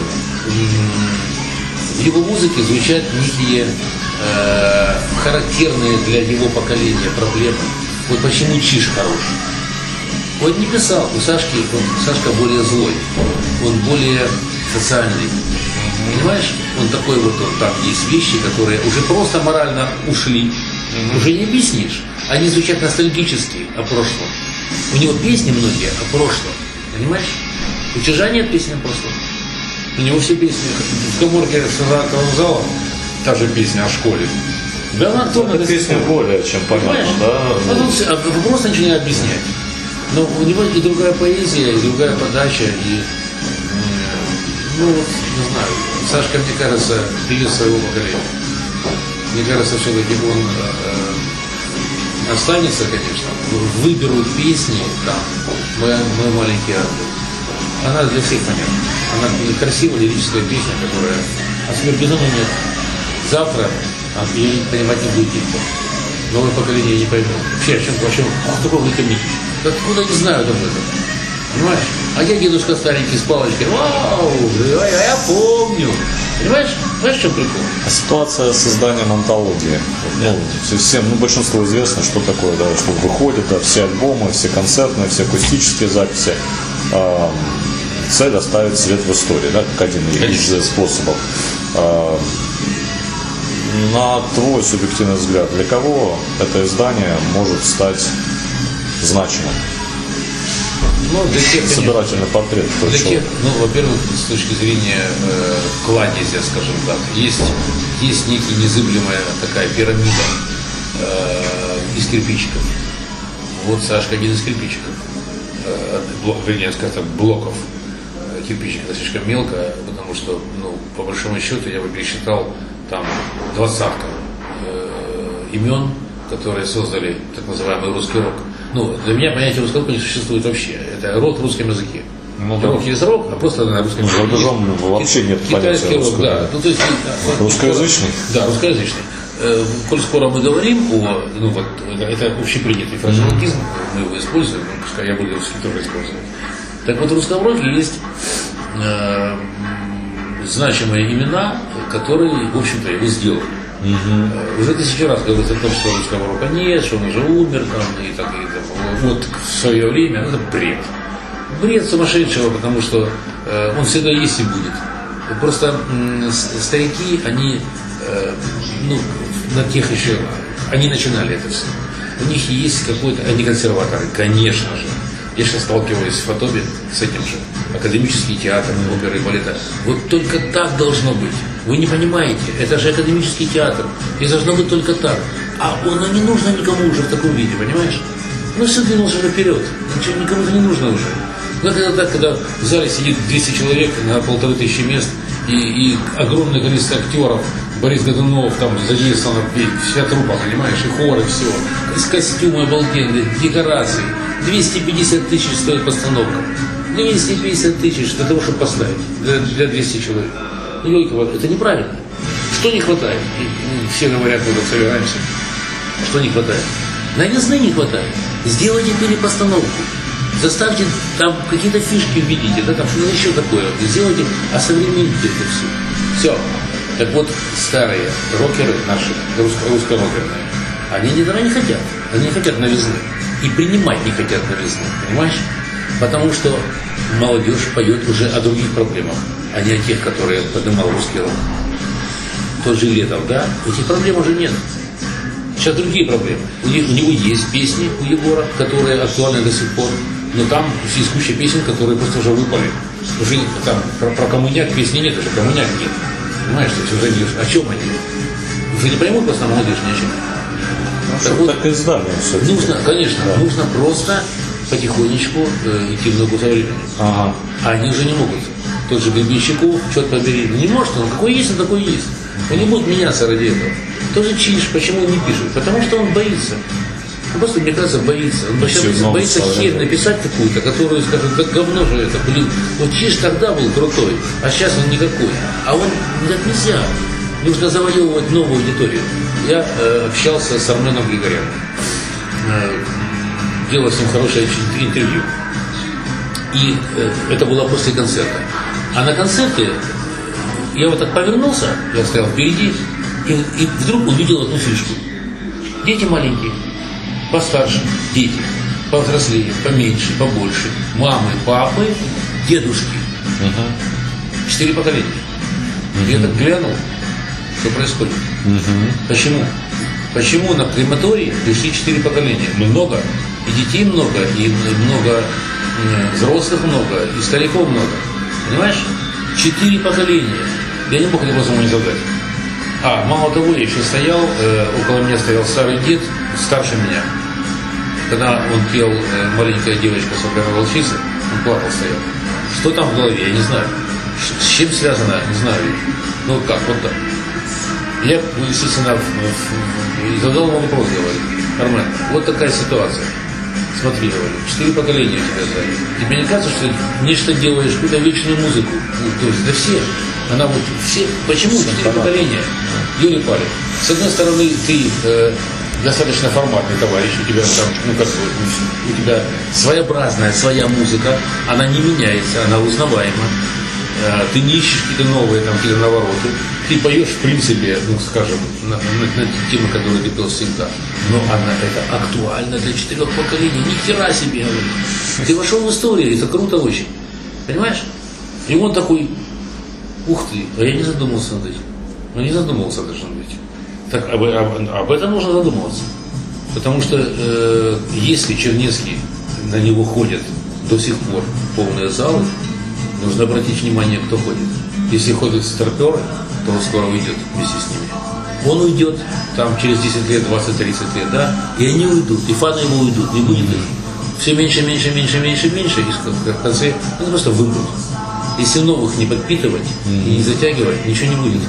Speaker 3: В его музыке звучат некие э, характерные для его поколения проблемы. Вот почему Чиж хорош. Он не писал, у Сашки, он, Сашка более злой, он более социальный. Понимаешь? Он такой вот, он, там есть вещи, которые уже просто морально ушли. Mm-hmm. Уже не объяснишь. Они звучат ностальгически о прошлом. У него песни многие о прошлом. Понимаешь? У Чижа нет песни о прошлом. У него все песни. В коморке с актовым залом та же песня о школе. Да, она тоже
Speaker 1: песня более чем понятно, да?
Speaker 3: А тут а вы просто ничего не объяснять. Но у него и другая поэзия, и другая подача, и ну вот, не знаю, Сашка, мне кажется, певец своего поколения. Мне кажется, все-таки он э, останется, конечно. Выберут песни, там, мой, мой маленький ангел. Она для всех понятна. Она красивая лирическая песня, которая... А теперь безумно нет. Завтра а, ее понимать не будет никто. Новое поколение не поймет. Вообще, о чем, о чем, о таком литомите. Откуда не знают об этом. Понимаешь? А я дедушка старенький с палочкой. Вау! А я помню. Понимаешь? Понимаешь, в чем прикол?
Speaker 1: А ситуация с созданием антологии. Ну, всем, ну, большинству известно, что такое, да, что выходят, да, все альбомы, все концертные, все акустические записи. Э, цель оставить свет в истории, да, как один из способов. Э, на твой субъективный взгляд, для кого это издание может стать значимым?
Speaker 3: Ну, для тех, конечно,
Speaker 1: собирательный портрет.
Speaker 3: Для тех, ну, во-первых, с точки зрения э, кладезя, скажем так, есть, есть некая незыблемая такая пирамида э, из кирпичиков. Вот Сашка один из кирпичиков. Э, блок, вернее, скажем так, блоков. Кирпичик это слишком мелко, потому что, ну, по большому счету, я бы пересчитал там двадцатка э, имен, которые создали так называемый русский рок. Ну, для меня понятие русского рока не существует вообще. Это рок в русском языке. Ну, рок есть рок, а просто на русском языке.
Speaker 1: За рубежом вообще нет
Speaker 3: китайский
Speaker 1: понятия
Speaker 3: рок, да. Ну, то есть,
Speaker 1: русскоязычный?
Speaker 3: Да, русскоязычный. Э, коль скоро мы говорим о, ну вот, это общепринятый фразеологизм, мы его используем, ну, пускай я буду его тоже использовать. Так вот, в русском роке есть э, значимые имена, которые, в общем-то, его сделали. Угу. Уже тысячу раз говорится о том, что русского рока нет, что он уже умер там, и так, и так. Вот в свое время это бред. Бред сумасшедшего, потому что э, он всегда есть и будет. Просто э, старики, они э, ну, на тех еще, они начинали это все. У них есть какой-то, они консерваторы, конечно же. Я сейчас сталкиваюсь в Фотобе с этим же. Академический театр, оперы и балета. Вот только так должно быть. Вы не понимаете, это же академический театр. И должно быть только так. А оно не нужно никому уже в таком виде, понимаешь? Ну все двинулся уже вперед. Ничего никому не нужно уже. Ну это так, когда в зале сидит двести человек на полторы тысячи мест, и, и огромное количество актеров, Борис Годунов, там задействован, вся труппа, понимаешь, и хоры, все. Костюмы обалденные, декорации. двести пятьдесят тысяч стоит постановка. двести пятьдесят тысяч для того, чтобы поставить. Для, для двухсот человек. Ну, это неправильно. Что не хватает? И все говорят, мы тут собираемся. Что не хватает? Новизны не хватает. Сделайте перепостановку. Заставьте там какие-то фишки введите, да, там что-то еще такое. Сделайте, осовремените это все. Все. Так вот, старые рокеры наши, русско- русско-рокерные, они этого не хотят. Они не хотят новизны. И принимать не хотят новизны. Понимаешь? Потому что молодежь поет уже о других проблемах, а не о тех, которые поднимал русский рок. Тот же Летов, да? Этих проблем уже нет. Сейчас другие проблемы. У, них, у него есть песни у Егора, которые актуальны до сих пор, но там есть куча песен, которые просто уже выпали. Уже там про, про коммуняк песни нет, уже коммуняк нет. Понимаешь, то есть уже не, о чем они? Уже не поймут просто молодежь ни о чем.
Speaker 1: Так,
Speaker 3: вот,
Speaker 1: так и здание все.
Speaker 3: нужно, конечно, да. нужно просто потихонечку э, идти в ногу со временем.
Speaker 1: Ага.
Speaker 3: А они уже не могут. Тот же Гребенщиков, черт побери, не может, он какой есть, он такой есть. Он не будет меняться ради этого. Тоже Чиж, почему он не пишет? Потому что он боится. Он просто, мне кажется, боится. Он боится, боится херь написать какую-то, которую скажет, да говно же это, блин. Вот Чиж тогда был крутой, а сейчас он никакой. А он, так нельзя. Нужно завоевывать новую аудиторию. Я э, общался с Арменом Григоряном. Э, делал с ним хорошее интервью. И э, это было после концерта. А на концерте я вот так повернулся, я стоял впереди, и, и вдруг увидел одну фишку. Дети маленькие, постарше, дети, повзрослее, поменьше, побольше, мамы, папы, дедушки. Угу. Четыре поколения. Угу. Я так глянул, что происходит. Угу. Почему? Почему на крематории пришли четыре поколения? Много. И детей много, и много взрослых много, и стариков много. Понимаешь? Четыре поколения. Я не мог этого самому не задать. А, мало того, я еще стоял, э, около меня стоял старый дед, старше меня. Когда он пел э, «Маленькая девочка, сокровенная волчица», он плакал, стоял. Что там в голове, я не знаю. Ш- с чем связано, не знаю. Ну как, вот так. Я, естественно, в, в, в, задал ему вопрос, говорит: Армен, вот такая ситуация. Смотри, говорю, четыре поколения тебя знают. Тебе не кажется, что ты нечто делаешь, какую-то вечную музыку? Ну, то есть, да все. Она вот все. Почему четыре поколения? Юрий Палев. С одной стороны, ты э, достаточно форматный товарищ, у тебя там, ну как бы, у тебя своеобразная, своя музыка, она не меняется, она узнаваема. Э, ты не ищешь какие-то новые, там, какие-то навороты. Ты поешь, в принципе, ну, скажем, на, на, на темы, которые ты пел всегда. Но она, это актуально для четырех поколений. Ни хера себе, говорю. Ты вошел в историю, это круто очень. Понимаешь? И он такой: ух ты, а я не задумался над этим. Ну, не задумывался, должен быть. Так, об, об, об этом нужно задумываться. Потому что э, если Чернецкий, на него ходят до сих пор полные залы, нужно обратить внимание, кто ходит. Если ходят старперы, то он скоро уйдет вместе с ними. Он уйдет там через десять лет, двадцать, тридцать лет, да, и они уйдут, и фаны его уйдут, не будет их. Все меньше, меньше, меньше, меньше, меньше, и в конце они просто вымрут. Если новых не подпитывать и не затягивать, ничего не будет.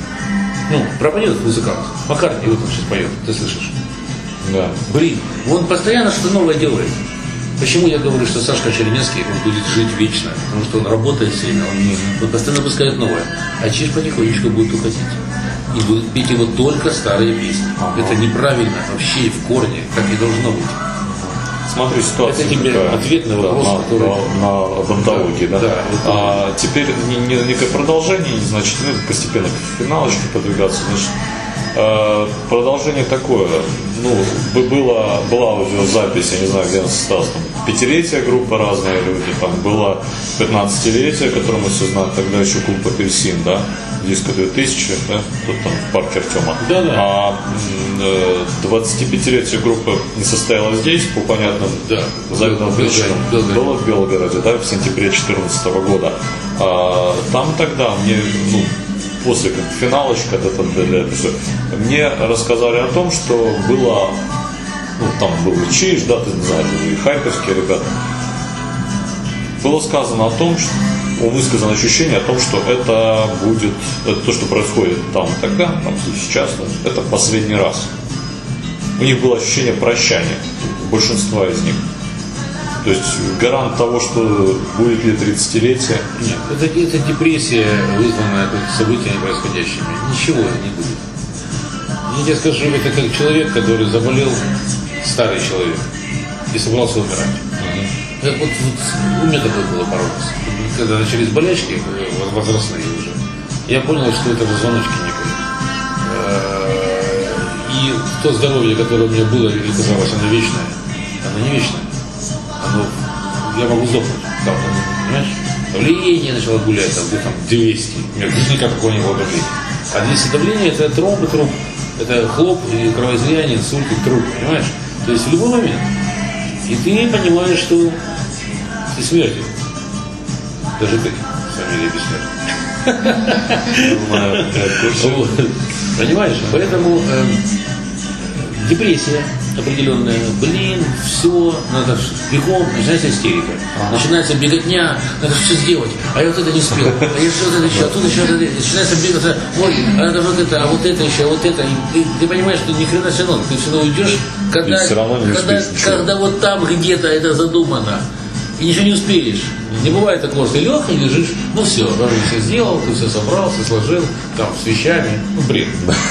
Speaker 3: Ну, пропадет музыкант. Маккартни вот он сейчас поет, ты слышишь?
Speaker 1: Да.
Speaker 3: Блин, он постоянно что-то новое делает. Почему я говорю, что Сашка Чернецкий, он будет жить вечно? Потому что он работает все время, он, он постоянно выпускает новое. А Чиж потихонечку будет уходить. И будут петь его только старые песни. Ага. Это неправильно вообще в корне, так и должно быть.
Speaker 1: Смотри, ситуация
Speaker 3: это тебе
Speaker 1: такая,
Speaker 3: ответ на вопрос,
Speaker 1: да,
Speaker 3: который...
Speaker 1: на, на обонтологии, да?
Speaker 3: Да, да,
Speaker 1: а теперь не, не, некое продолжение, значит, ну, постепенно к финалочке подвигаться, значит, э, продолжение такое, ну, было, была уже запись, я не знаю, где она состоялась, там, пятилетие группы разные люди, там, было пятнадцатилетие, которое мы все знаем, тогда еще клуб «Апельсин», да, диско две тысячи, да, тут там в парке Артема.
Speaker 3: Да, да.
Speaker 1: А э, двадцатипятилетие группы не состоялось здесь, по понятным
Speaker 3: да.
Speaker 1: завидным причинам. Было в Белгороде, да, в сентябре две тысячи четырнадцатого года. А, там тогда мне, ну, после как, финалочка, да, там, да, да, все, мне рассказали о том, что было, ну, там был и Чиж, да, ты знаешь, и харьковские ребята. Было сказано о том, что высказано ощущение о том, что это будет, это то, что происходит там тогда, там и сейчас, да, это последний раз. У них было ощущение прощания, большинства из них. То есть гарант того, что будет ли тридцатилетие.
Speaker 3: Нет, это, это депрессия, вызванная событиями происходящими. Ничего не будет. Я тебе скажу, это как человек, который заболел, старый человек, и собрался умирать. Угу. Вот, вот, у меня такое было пару раз. Когда начались болячки возрастные уже, я понял, что это же звоночки некоторые. И то здоровье, которое у меня было, и казалось, оно вечное, оно не вечное. Оно, я могу сдохнуть там, понимаешь? Давление начало гулять, там, где там двести. У меня никак такого не было давления. А двести давления — это тромб и труп. Это хлоп и кровоизлияние, инсульт и труп, понимаешь? То есть в любой момент. И ты понимаешь, что ты смертен. Даже ты, фамилия бессмертная. Понимаешь? Поэтому э, депрессия определенная, блин, все, надо бегом, начинается истерика, ага. начинается беготня, надо все сделать, а я вот это не успел, а я что вот это еще, а тут еще вот это, начинается бегать, ой, а надо вот это, а вот это еще, а вот это, и, и ты понимаешь, что ни хрена все равно, ты все равно уйдешь, когда,
Speaker 1: все равно не
Speaker 3: когда, когда вот там где-то это задумано, и ничего не успеешь. Не бывает такого, что ты лег и лежишь, ну все, ты все сделал, ты все собрал, все сложил, там, с вещами, ну, бред.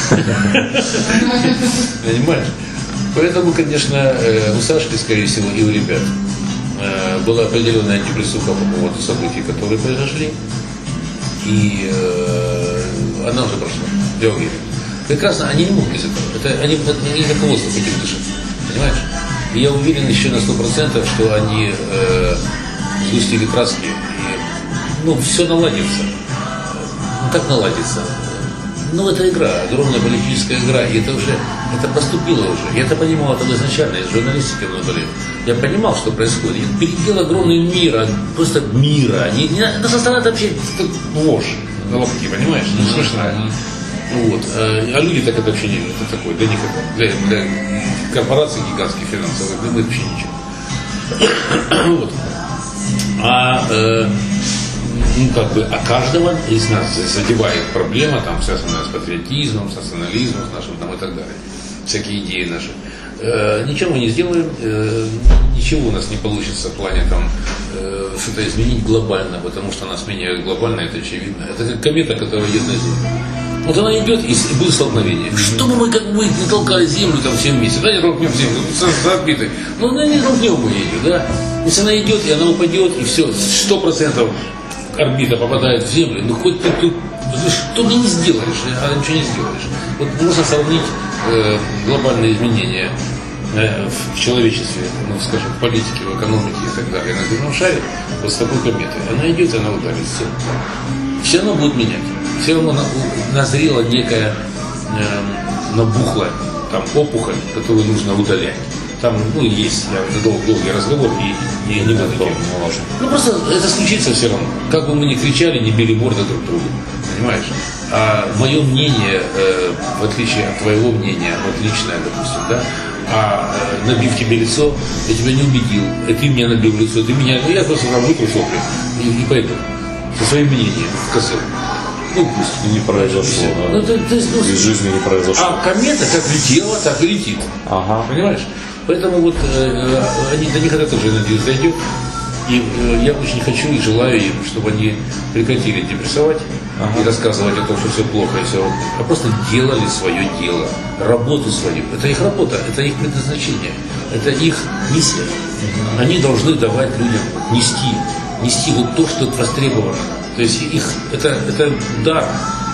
Speaker 3: Понимаешь? Поэтому, конечно, у Сашки, скорее всего, и у ребят была определенная антипрессуха по поводу событий, которые произошли. И она уже прошла, я уверен. Прекрасно, они не могут без этого. Это, они, они как воздух этим дышат, понимаешь? И я уверен еще на сто процентов, что они э, сгустили краски, и, ну, все наладится. Ну, как наладится? Ну, это игра, огромная политическая игра, и это уже, это поступило уже. Я это понимал это изначально, из журналистики много лет. Я понимал, что происходит. И передел огромный мира, просто мира. Не, не, это со стороны вообще ложь на лобки, понимаешь? Не смешная. Вот. А люди так это вообще не видят. Это такое, для них это, для, для корпораций гигантских финансовых, для них вообще ничего. Вот. А, э, ну, как бы, а каждого из нас задевает проблема, там, связанная с патриотизмом, с национализмом, с нашим там и так далее. Всякие идеи наши. Э, ничего мы не сделаем, э, ничего у нас не получится в плане там э, что-то изменить глобально, потому что нас меняют глобально, это очевидно. Это как комета, которая едет на Землю. Вот она идет, и будет столкновение. Mm-hmm. Что бы мы как бы не толкали землю там все вместе, да, не толкнем землю, с отбитой. Но она не толкнем мы ее, да. Если она идет, и она упадет, и все, сто процентов орбита попадает в землю, ну хоть ты тут, что ты не сделаешь, а ничего не сделаешь. Вот можно сравнить э, глобальные изменения э, в человечестве, ну, скажем, в политике, в экономике и так далее, на земном шаре, вот с такой кометой. Она идет, и она ударит все. Все равно будет менять. Все равно назрела некая э, набухла там опухоль, которую нужно удалять. Там, ну, есть, я, это дол- долгий разговор, и, и не буду делать. Ну, просто это случится все равно. Как бы мы ни кричали, не били морды друг другу. Понимаешь? А мое мнение, э, в отличие от твоего мнения, вот личное, допустим, да, а э, набив тебе лицо, я тебя не убедил, и ты меня набил лицо, ты меня, я просто там вытру сопли и, и пойду со своим мнением в козел. Ну, пусть.
Speaker 1: Не произошло, да.
Speaker 3: Ну, то, то есть, ну,
Speaker 1: из жизни не произошло.
Speaker 3: А комета как летела, так и летит.
Speaker 1: Ага.
Speaker 3: Понимаешь? Поэтому вот э, они, до них это тоже, я надеюсь, дойдет. И э, я очень хочу и желаю им, чтобы они прекратили депрессовать ага. и рассказывать о том, что все плохо и все, а просто делали свое дело, работу свою. Это их работа, это их предназначение, это их миссия. Они должны давать людям нести, нести вот то, что востребовано. То есть их, это, это дар,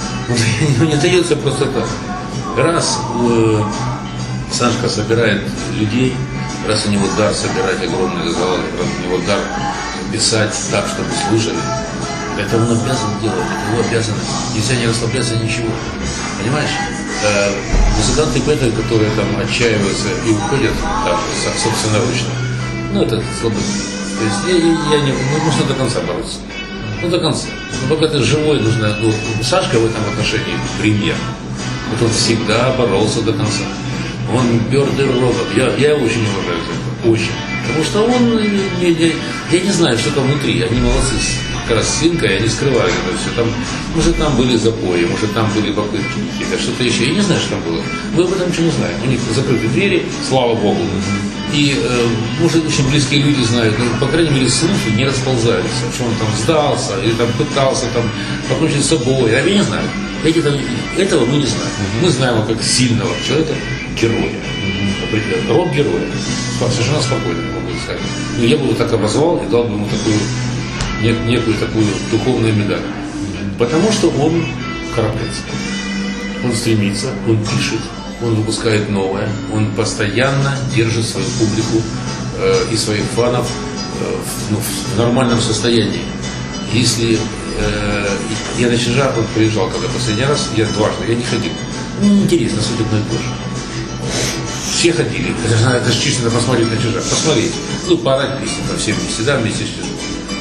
Speaker 3: он не дается просто так. Раз э, Сашка собирает людей, раз у него дар собирать огромные залы, раз у него дар писать так, чтобы слушали, это он обязан делать, это его обязанность. Нельзя не расслабляться, ничего. Понимаешь? Э, музыканты поэты, которые там отчаиваются и уходят там, собственноручно, ну это слабо. То есть я, я, я не, ну, нужно до конца бороться. Ну, до конца. Но пока ты живой, нужно... Ну, Сашка в этом отношении премьер. Вот он всегда боролся до конца. Он бердый рогом. Я, я его очень уважаю за это. Очень. Потому что он... Не, не, я не знаю, что там внутри. Они молодцы. Как раз с Синкой они скрывали это все. Там, может, там были запои, может, там были попытки какие-то, что-то еще. Я не знаю, что там было. Мы об этом ничего не знаем. У них закрыты двери, слава Богу. И, э, может, очень близкие люди знают, но, по крайней мере, слухи не расползаются, что он там сдался, или там пытался там покончить с собой. Я не знаю. Этого, этого мы не знаем. Мы знаем его как сильного человека, героя. Mm-hmm. Род героя. Совершенно спокойно, могу сказать. Но я бы его так обозвал и дал бы ему такую, нек, некую такую духовную медаль. Потому что он карабкается. Он стремится, он пишет, он выпускает новое, он постоянно держит свою публику э, и своих фанов э, в, ну, в нормальном состоянии. Если э, я на Чижа, он приезжал когда последний раз, я дважды, я не ходил. Ну, интересно, суть одно и то же. Все ходили, это, это же чисто посмотреть на Чижа, посмотреть, ну, поорать песни там все вместе, да, вместе с Чижом.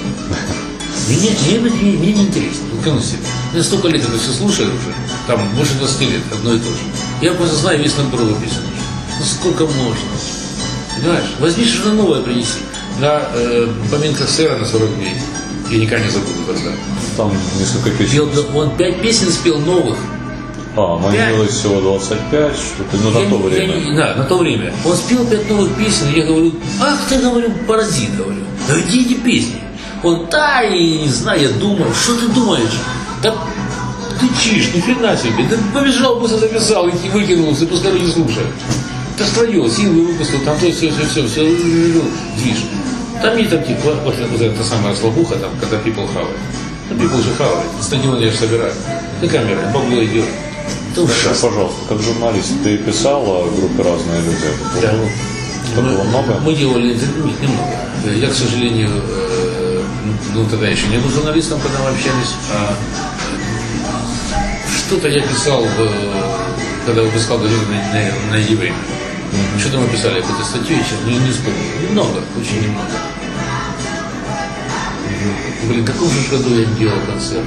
Speaker 3: Мне, мне, мне, мне не интересно, клянусь себе. Я столько лет это все слушаю уже, там больше двадцати лет, одно и то же. Я просто знаю весь набор его песен. Ну сколько можно? Понимаешь? Возьми что-то новое принеси. На э, поминках сэра на сорок дней. Я никогда не забуду тогда.
Speaker 1: Там несколько песен.
Speaker 3: Пел, он пять песен спел новых.
Speaker 1: А, манилось всего двадцать пять, что-то, ну, на
Speaker 3: я,
Speaker 1: то время.
Speaker 3: Я, да, на то время. Он спел пять новых песен, и я говорю, ах ты, говорю, паразит, говорю. Да где эти песни? Он, да, и не знаю, я думал, что ты думаешь? Да ты чишь, ни хрена себе. Да побежал, быстро записал и выкинулся, и пускай люди слушают. Это твое, синглы выпустил, там то, все, все, все, все, движ. Там есть там типа, вот, вот эта самая слабуха, там, когда people хавает. Ну, people же хавает, стадион я же собираю. Ты камера, бабло идет. Это ужасно.
Speaker 1: Пожалуйста, как журналист, ты писал о группе «Разные люди»?
Speaker 3: Да.
Speaker 1: Это было много?
Speaker 3: Мы делали интервью, немного. Я, к сожалению, ну тогда еще не был журналистом, когда мы общались. А что-то я писал, когда выпускал газету на, на, на евреи. Mm-hmm. Что-то мы писали, какую-то статью, я сейчас не, не вспомню. Немного, очень немного. Mm-hmm. Блин, в каком же году я делал концерт?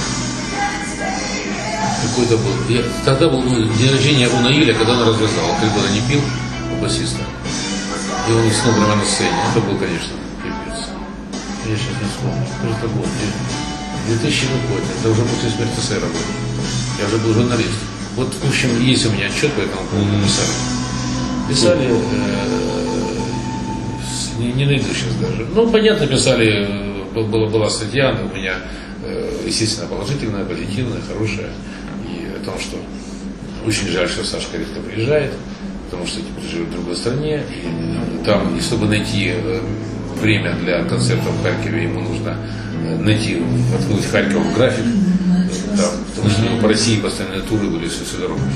Speaker 3: Какой-то был. Я, тогда был ну, день рождения у Наиля, когда он развязал. Три года не пил у басиста. И он снова прямо на сцене. Это был, конечно, пипец. Я сейчас не вспомню. Что это было? две тысячи какой-то. Это уже после смерти сэра был. Я уже был журналист. Вот, в общем, есть у меня отчет по этому поводу. Писали. Писали, э, не, не найду сейчас даже. Ну, понятно, писали, была, была статья у меня, э, естественно, положительная, позитивная, хорошая. И о том, что очень жаль, что Сашка редко приезжает, потому что теперь живет в другой стране. И там, и чтобы найти э, время для концерта в Харькове, ему нужно э, найти, воткнуть Харьков в график. Да, потому что ну, по России постоянные туры были всю, всю дорогу.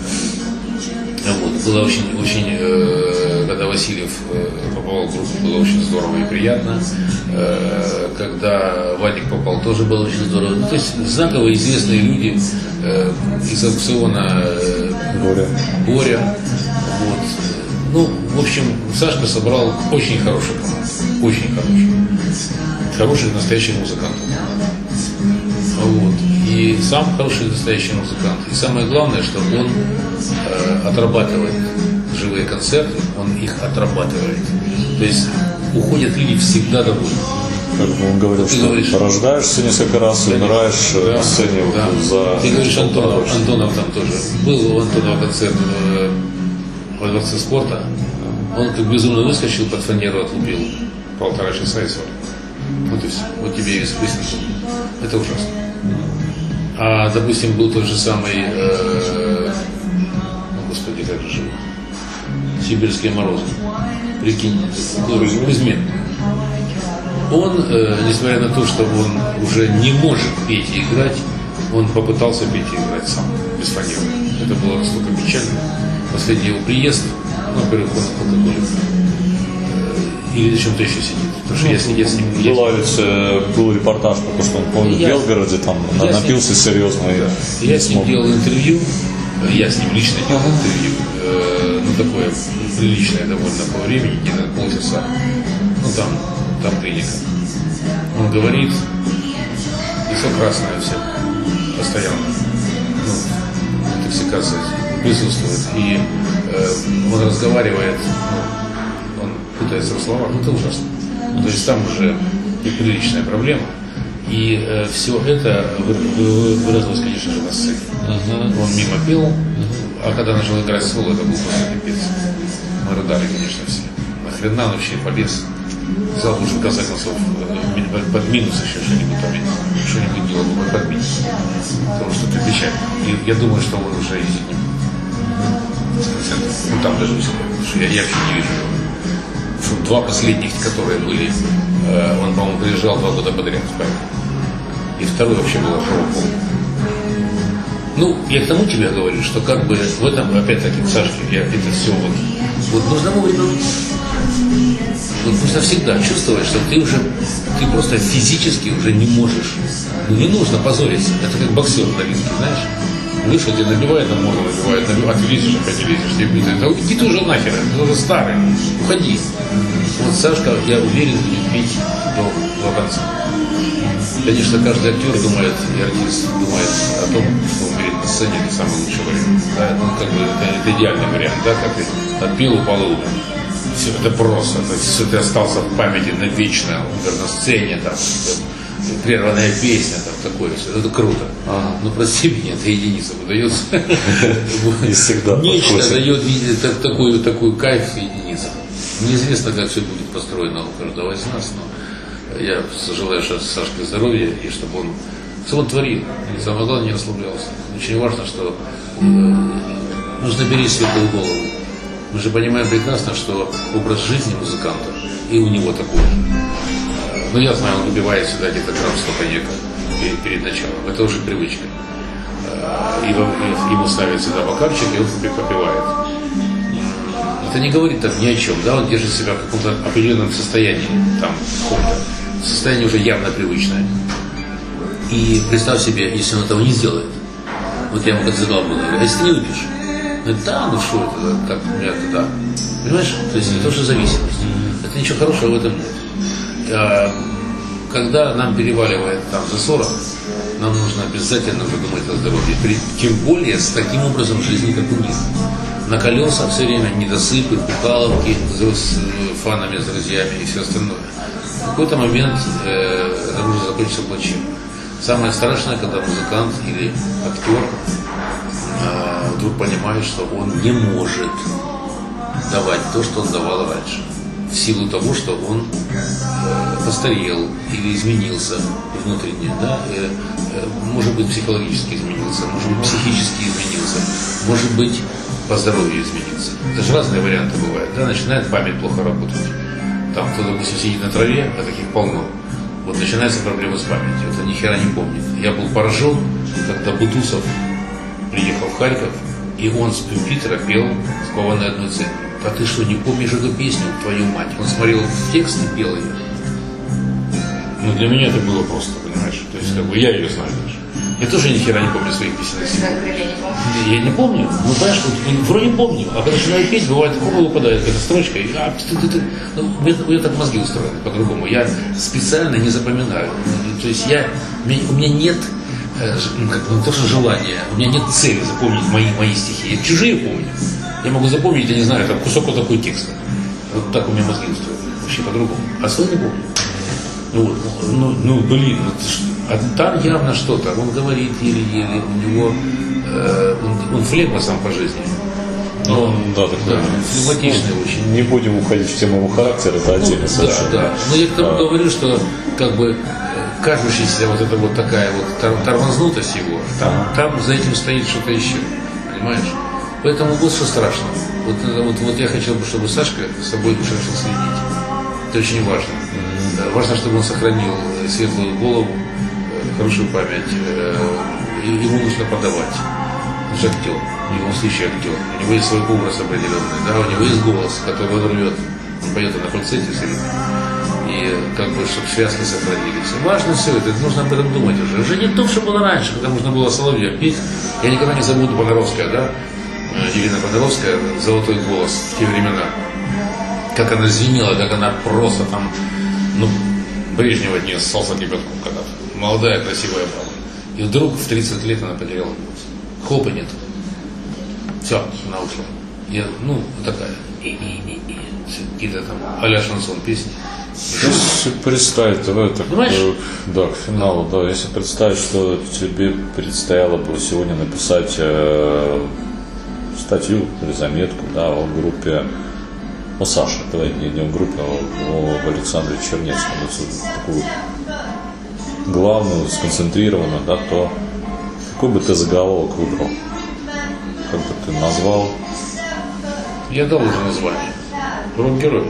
Speaker 3: Вот. Было очень, очень э, когда Васильев э, попал в группу, было очень здорово и приятно. Э, когда Вадик попал, тоже было очень здорово. Ну, то есть знаковые известные люди э, из аукциона э,
Speaker 1: Боря.
Speaker 3: Боря. Вот. Ну, в общем, Сашка собрал очень хорошую команду. Очень хорошую. Хороших настоящих музыкантов. Вот. И сам хороший настоящий музыкант. И самое главное, что он э, отрабатывает живые концерты, он их отрабатывает. То есть уходят люди всегда довольны.
Speaker 1: Как бы он говорил,
Speaker 3: ты
Speaker 1: что
Speaker 3: говоришь,
Speaker 1: рождаешься несколько раз и умираешь
Speaker 3: да,
Speaker 1: на сцене
Speaker 3: да.
Speaker 1: Вот за...
Speaker 3: Ты говоришь, Антонов, Антонов там тоже. Был у Антонова концерт в, во Дворце спорта. Он как безумно выскочил, под фанеру отлупил полтора часа и сорок. Вот и все. Вот тебе и выяснится. Это ужасно. А, допустим, был тот же самый, э, ну, господи, как же жил, сибирские морозы. Прикинь, Кузьмин. Он, э, несмотря на то, что он уже не может петь и играть, он попытался петь и играть сам, без фанеры. Это было настолько печально. Последний его приезд, ну, во-первых, он алкоголик. Или на чем-то еще сидит. Потому что я, с- я с ним... я
Speaker 1: Была
Speaker 3: с ним-
Speaker 1: ведь, был репортаж, потому что он, помню, в
Speaker 3: Я-
Speaker 1: Белгороде там
Speaker 3: я с
Speaker 1: напился
Speaker 3: ним-
Speaker 1: серьезно. и
Speaker 3: Да. Я с ним
Speaker 1: смог.
Speaker 3: делал интервью, я с ним лично делал интервью, э, ну такое приличное довольно по времени, где-то полчаса. Ну там, там клиника. Он говорит, лицо красное все, постоянно. Ну, интоксикация присутствует. И э, он разговаривает, ну, он путается в словах, ну это ужасно. То есть там уже приличная проблема. И э, все это вы- вы- выразилось, конечно же, на сцене. Он мимо пел, а когда начал играть соло, это был просто пипец. Мы рыдали, конечно, все. Нахрена он вообще полез? Взял лучше, в конце концов, э, ми- под минус еще что-нибудь там, что-нибудь делал бы под минус. Потому что это печально. И я думаю, что он уже ездить не будет. Ну там даже у себя. Потому что я, я вообще не вижу его. Что два последних, которые были, э, он, по-моему, приезжал два года подряд в Харьков. И второй вообще был Шарапов. Ну, я к тому тебе говорю, что как бы в этом, опять-таки, к Сашке, я это все вот, вот нужно вовремя, вот нужно всегда чувствовать, что ты уже, ты просто физически уже не можешь. Ну, не нужно позориться. Это как боксер на ринге, знаешь? Вышел, тебе набивает на морду, набивает, набивает, а ты лезешь, опять не лезешь, тебе бьют. Да иди ты уже нахер, ты уже старый, уходи. Вот Сашка, я уверен, будет петь до, до конца. Конечно, каждый актер думает, и артист думает о том, что умереть на сцене, это самый лучший вариант. Да? Ну, как бы, это, это идеальный вариант, да, как и отпил, упал и умер. Все, это просто, то есть, все, ты остался в памяти навечно, умер на сцене, там, прерванная песня, там, такое все, это круто. Ага. Но прости меня, это единица выдается. Нечто дает такой, такой кайф единица. Неизвестно, как все будет построено у каждого из нас, но я желаю Сашке здоровья, и чтобы он, чтобы он творил, и самое главное, не расслаблялся. Очень важно, что э, нужно беречь светлую голову. Мы же понимаем прекрасно, что образ жизни музыканта, и у него такой же. Ну, я знаю, он выпивает всегда где-то грамм сто коньяка перед, перед началом. Это уже привычка. Его, ему ставят сюда бокальчик, и он попивает. Это не говорит там ни о чем, да, он держит себя в каком-то определенном состоянии, там, в каком-то состоянии уже явно привычное. И представь себе, если он этого не сделает. Вот я ему как задал было, а если ты не выпьешь? Ну, да, ну что это, так, у меня это, да. Понимаешь? То есть не то, что зависимость. Это ничего хорошего в этом нет. А, когда нам переваливает там за сорок, нам нужно обязательно уже думать о здоровье. Тем более с таким образом жизни, как у них. На колесах все время недосыпы, пукаловки с фанами, с друзьями и все остальное. В какой-то момент э, это может закончиться плачевно. Самое страшное, когда музыкант или актер э, вдруг понимает, что он не может давать то, что он давал раньше. В силу того, что он э, постарел или изменился внутренне, да, э, э, может быть, психологически изменился, может быть, психически изменился, может быть, по здоровью изменился. Это же разные варианты бывают. Да? Начинает память плохо работать. Там кто, допустим, сидит на траве, а таких полно. Вот начинается проблема с памятью. Это ни хера не помнит. Я был поражен, когда Бутусов приехал в Харьков, и он с пюпитра пел «Скованный одной цепью». А ты что, не помнишь эту песню, твою мать? Он смотрел в текст и пел ее. Ну, для меня это было просто, понимаешь? То есть, как бы, я ее знаю даже. Я тоже ни хера не помню своих песен. Я не помню. Ну, знаешь, вроде помню. А когда начинаю петь, бывает, такого выпадает какая-то строчка. И, а, ты, ты, ты. Ну, у, меня, у меня так мозги устроены по-другому. Я специально не запоминаю. То есть я, у, меня, у меня нет ну, как, не то, что желания, у меня нет цели запомнить мои, мои стихи. Я чужие помню. Я могу запомнить, я не знаю, там кусок вот такой текста. Вот так у меня мозги устроены. Вообще по-другому. А свой не помню. Ну, ну, ну, блин, а там явно что-то. Он говорит еле-еле, у него э, он, он флегма сам по жизни.
Speaker 1: Ну, он, да, такой.
Speaker 3: Да, флегматичный ну, очень.
Speaker 1: Не будем уходить в тему его характера, это отдельно
Speaker 3: ну,
Speaker 1: совершенно.
Speaker 3: Да, да. Но я к тому
Speaker 1: а.
Speaker 3: говорю, что как бы кажущаяся вот эта вот такая вот тормознутость его, там, там за этим стоит что-то еще. Понимаешь? Поэтому вот что страшно. Вот, вот, вот я хотел бы, чтобы Сашка с собой начал следить. Это очень важно. Mm-hmm. Важно, чтобы он сохранил светлую голову, хорошую память. Ему нужно подавать. Он же актер, в любом случае актер. У него есть свой образ определенный, да? У него есть голос, который он рвет. Он поет на фальцете все время. И как бы, чтобы связки сохранились. Важно все это, нужно об этом думать уже. Уже не то, что было раньше, когда можно было соловья петь. Я никогда не забуду Понаровская, да? Елена Понаровская, «Золотой голос» в те времена. Как она звенела, как она просто там, ну, Брежнева от нее ссался кипятком когда-то. Молодая, красивая баба. И вдруг в тридцать лет она потеряла голос. Хлопа нет. Все, она ушла. Я, ну, такая. И, и, и, и. Какие-то там а-ля шансон песни.
Speaker 1: Если представить, давай так,
Speaker 3: Понимаешь?
Speaker 1: да, к финалу, да, если представить, что тебе предстояло бы сегодня написать э, статью или заметку, да, о группе, о Саше, давай не, не о группе, а о Александре Чернецком, такую главную, сконцентрированную, да, то какой бы ты заголовок выбрал? Как бы ты назвал?
Speaker 3: Я дал уже название. Рок-герой.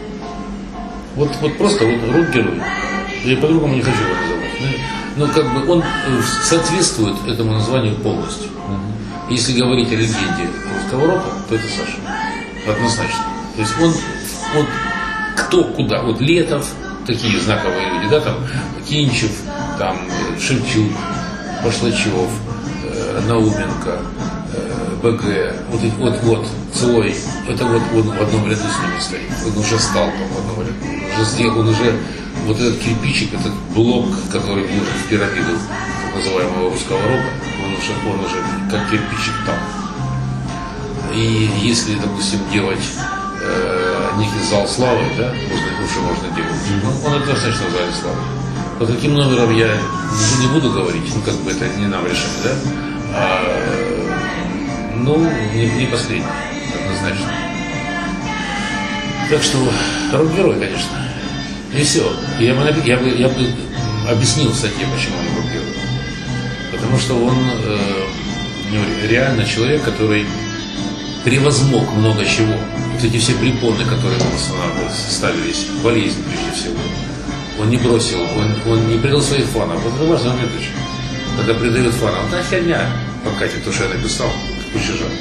Speaker 3: Вот, вот просто вот рок-герой. Я по-другому не хочу его называть. Но как бы он соответствует этому названию полностью. Uh-huh. Если говорить о легенде русского рока, то это Саша. Однозначно. То есть он, он кто куда. Вот Летов, такие знаковые люди, да, там Кинчев, там Шевчук, Башлачев, э, Науменко, э, БГ, вот, вот, вот, Цой, это вот он в одном ряду с ними стоит. Он уже стал там в одном ряду. Он уже сделал, он уже вот этот кирпичик, этот блок, который вложен в пирамиду так называемого русского рока, он уже, он уже как кирпичик там. И если, допустим, делать э, некий зал славы, да, можно, уже можно делать, mm-hmm. он, он это достаточно в зале славы. По каким номерам я не буду говорить, ну как бы это не нам решать, да? А, ну, не, не последний, однозначно. Так что рок-герой, конечно. И все. Я бы, я бы, я бы объяснил в статье, почему он рок-герой. Потому что он э, ну, реально человек, который превозмог много чего. Вот эти все препоны, которые ему ставились, болезнь прежде всего. Он не бросил, он, он не предал своих фанов. Вот это важно, когда предают фанов, да херня покатит, то, что я написал, куча жаль.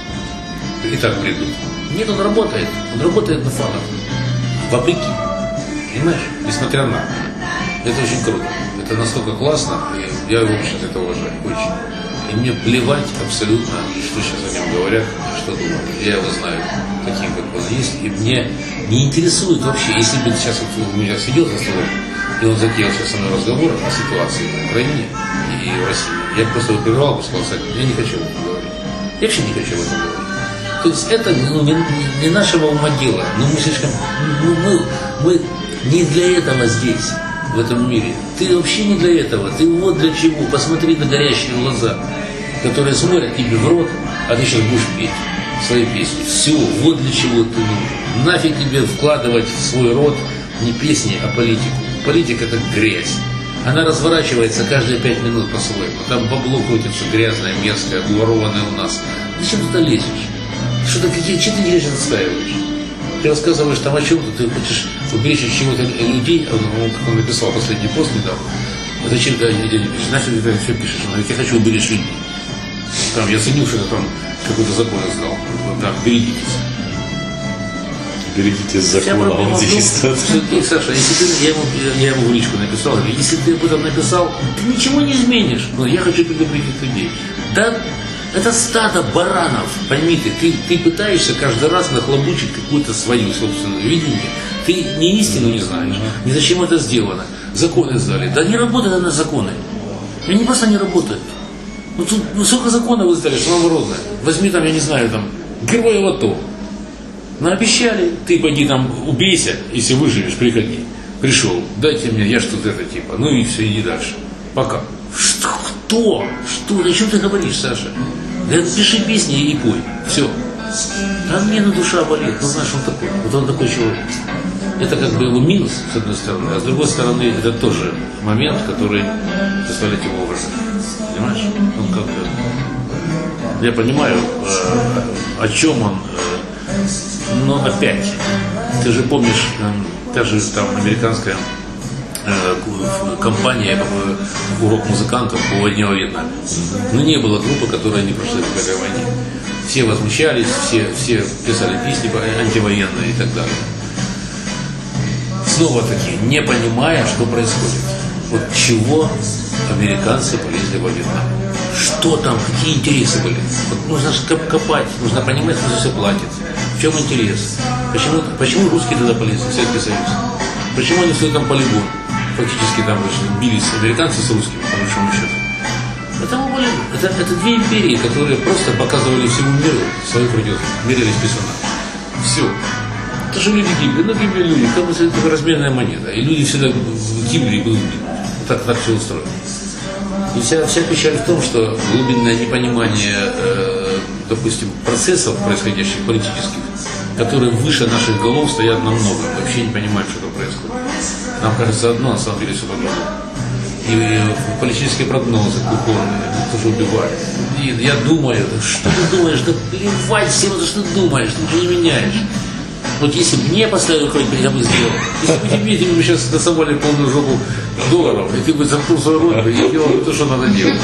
Speaker 3: И так придут. Нет, он работает. Он работает на фанах. Вопреки. Понимаешь? Несмотря на. Это очень круто. Это настолько классно. И я его очень это уважаю. Очень. И мне плевать абсолютно, что сейчас о нем говорят, что думают. Я его знаю таким, как он есть. И мне не интересует вообще, если бы сейчас вот у меня сидел за столом, и он затеял сейчас со мной разговор о ситуации в Украине и в России, я просто его прервал бы, сказал, я не хочу об этом говорить. Я вообще не хочу об этом говорить. То есть это ну, не, не нашего ума дело. Но мы слишком. Ну, мы, мы не для этого здесь, в этом мире. Ты вообще не для этого. Ты вот для чего. Посмотри на горящие глаза, которые смотрят тебе в рот, а ты сейчас будешь петь свои песни. Все, вот для чего ты нужен. Нафиг тебе вкладывать в свой рот не песни, а политику. Политика это грязь. Она разворачивается каждые пять минут по-своему. Там бабло крутится грязное, мерзкое, уворованное у нас. Зачем ты туда лезешь? Что-то какие, что ты не лезешь отстаиваешь? Ты рассказываешь там о чем-то, ты хочешь уберечь от чего-то людей, он, он, как он написал последний пост недавно, зачем ты людей не пишешь? Нафиг ты это все пишешь? Он говорит, я хочу уберечь людей. Там, я ценил, что там какой-то закон издал. Там, берегитесь.
Speaker 1: Берегитесь закона, он действует.
Speaker 3: Саша, если ты, я, ему, я ему в личку написал, если ты об этом написал, ты ничего не изменишь. Но я хочу предупредить людей. Да, это стадо баранов, поймите, ты, ты пытаешься каждый раз нахлобучить какое-то свое собственное видение. Ты ни истину не знаешь, ни зачем это сделано. Законы сдали. Да не работают они законы. Они просто не работают. Ну тут ну, сколько законов вы сдали, что народное. Возьми там, я не знаю, там, героев АТО. Наобещали, ты пойди там убейся, если выживешь, приходи. Пришел, дайте мне, я что-то это типа, ну и все, иди дальше. Пока. Что? Кто? Что? О чем ты говоришь, Саша? Да пиши песни и пой. Все. А мне на душа болит. Ну знаешь, он такой. Вот он такой человек. Это как бы его минус, с одной стороны, а с другой стороны, это тоже момент, который заставляет его уважать. Понимаешь? Он как бы... Я понимаю, э, о чем он. Э, но опять, ты же помнишь, э, та же там американская компания урок музыкантов по войне во Вьетнаме. Но не было группы, которая не прошла по этой войне. Все возмущались, все, все писали песни антивоенные и так далее. Снова-таки, не понимая, что происходит. Вот чего американцы полезли во Вьетнам. Что там, какие интересы были. Вот нужно копать, нужно понимать, что за все платит. В чем интерес? Почему, почему русские туда полезли, Советский Союз? Почему они все там полигон? Фактически там бились американцы с русскими, по большому счету. Это, это, это две империи, которые просто показывали всему миру свою крутизну, мерились писюна. Все. Это же люди гибли, ну гибли люди, как бы это разменная монета. И люди всегда гибли и будут гибнуть. Так, так все устроено. И вся, вся печаль в том, что глубинное непонимание, э, допустим, процессов, происходящих политических, которые выше наших голов стоят намного. Мы вообще не понимаем, что там происходит. Нам кажется одно, на самом деле все по-другому. И, и политические прогнозы упорные, тоже убивают. И я думаю, что ты думаешь, да плевать всем, что ты думаешь, ты ничего не меняешь. Вот если бы мне поставили руководить, я бы сделал. Если бы тебе, тебе бы сейчас насовали полную жопу долларов, и ты бы замкнул свою рот, и делал то, что надо делать.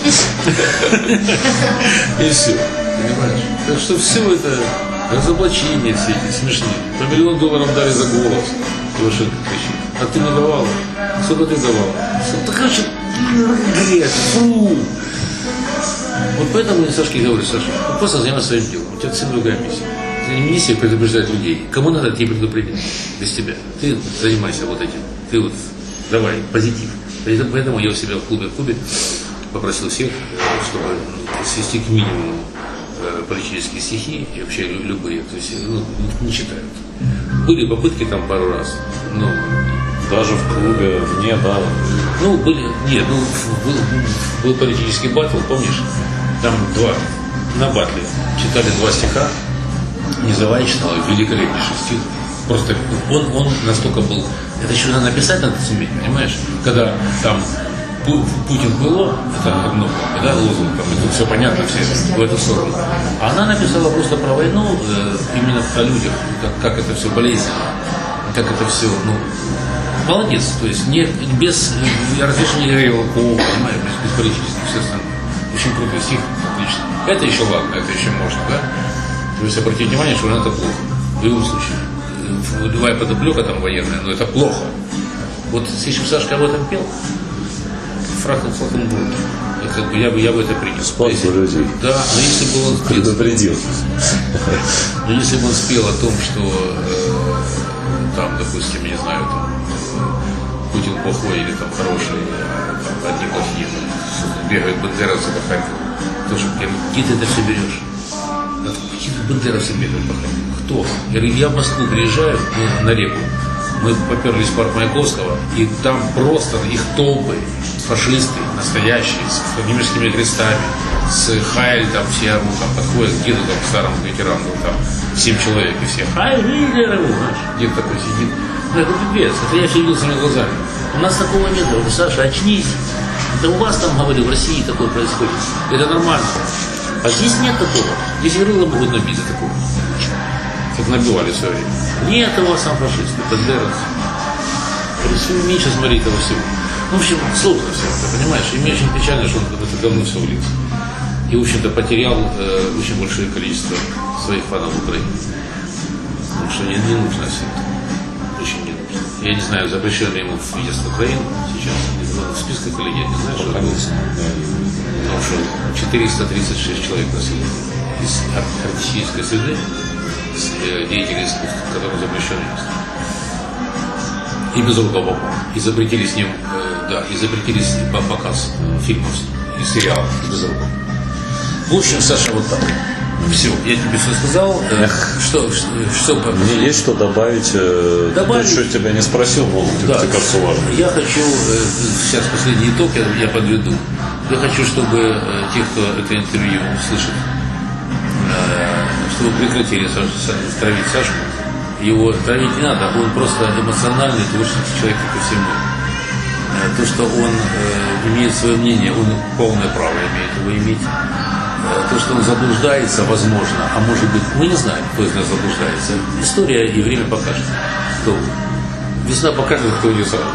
Speaker 3: И все. Понимаешь? Так что все это разоблачения все эти смешные. По миллион долларов дали за голос. Лошадка кричит. А ты не давала? Сколько ты давала? Да, короче, грязь, фу. Вот поэтому я Сашке говорю, Саша, ну просто занимайся своим делом. У тебя целая другая миссия. Ты не миссия предупреждать людей. Кому надо, тебе предупредить. Без тебя. Ты занимайся вот этим. Ты вот давай, позитив. Поэтому я у себя в клубе в клубе попросил всех, чтобы свести к минимуму э, политические стихи и вообще любые, то есть ну, не читают. Были попытки там пару раз, но
Speaker 1: даже в клубе, вне, да.
Speaker 3: ну были, нет, ну был, был политический батл, помнишь? Там два на батле читали два стиха Незаваичного, великолепнейший стих. Просто он, он настолько был. Это еще надо написать, надо суметь, понимаешь? Когда там Путин было, это одно, да, лозунг, там, и тут все понятно, все в эту сторону. А она написала просто про войну, э, именно о людях, как, как это все болезненно, как это все, ну, молодец, то есть не, без разрешения Ревакова, понимаешь, без, без политических, все остальное. Очень крутой стих, отлично. Это еще ладно, это еще можно, да? То есть обратите внимание, что это плохо. В любом случае. Любая подоплека там военная, но это плохо. Вот если бы Сашка об этом пел, фраком флаком был. Как бы я бы я бы это принял.
Speaker 1: Спас бы людей.
Speaker 3: Да, но если бы он
Speaker 1: предупредил.
Speaker 3: Но если бы он спел о том, что э, там, допустим, я не знаю, там, Путин плохой или там хороший, а там, одни плохие, там, бегают бандеровцы по Харькову, тоже, где ты это все берешь? Какие-то бандеровцы бегают по Харькову. Кто? Я говорю, я в Москву приезжаю, ну, на реку. Мы поперлись в парк Маяковского, и там просто их толпы, фашисты настоящие, с немецкими крестами, с Хайль, там все орут, там подходят, где-то там старому ветерану, там семь человек, и все Хайль, Гитлер, знаешь, где-то такой сидит. Ну, это пипец, это я все видел своими глазами. У нас такого нет, говорю, Саша, очнись. Да у вас там, говорю, в России такое происходит. Это нормально. А здесь нет такого. Здесь и рыло могут набить за такого. Как набивали в свое время. Нет у вас сам фашисты, бандеровцы. Все меньше смотреть этого всего. Ну, в общем, сложно все это, понимаешь? И мне очень печально, что он в это говно все влился. И, в общем-то, потерял э, очень большое количество своих фанов в Украине. Потому что не, не нужно все это. Очень не нужно. Я не знаю, запрещен ли ему въезд в Украину сейчас. В списках или нет, не знаю, что это. Потому что четыреста тридцать шесть человек носили из артистической среды, с деятелей искусства, которые запрещены. И без рукава. И запретили с ним, э, да, и запретили с ним показ фильмов и сериалов без рукава. В общем, Саша, вот так. Все, я тебе все сказал. Э, что, что, что
Speaker 1: мне есть что добавить? Э,
Speaker 3: добавить?
Speaker 1: То, что тебя не спросил, Волк,
Speaker 3: да,
Speaker 1: тебе кажется важно.
Speaker 3: Я хочу, э, сейчас последний итог я, я подведу. Я хочу, чтобы э, те, кто это интервью слышит, э, чтобы прекратили травить Сашку. Его травить не надо, он просто эмоциональный, творческий человек, как и все мы. Э, то, что он э, имеет свое мнение, он полное право имеет его иметь. Э, то, что он заблуждается, возможно, а может быть, мы не знаем, кто из нас заблуждается. История и время покажет, кто. Весна покажет, кто ее сам.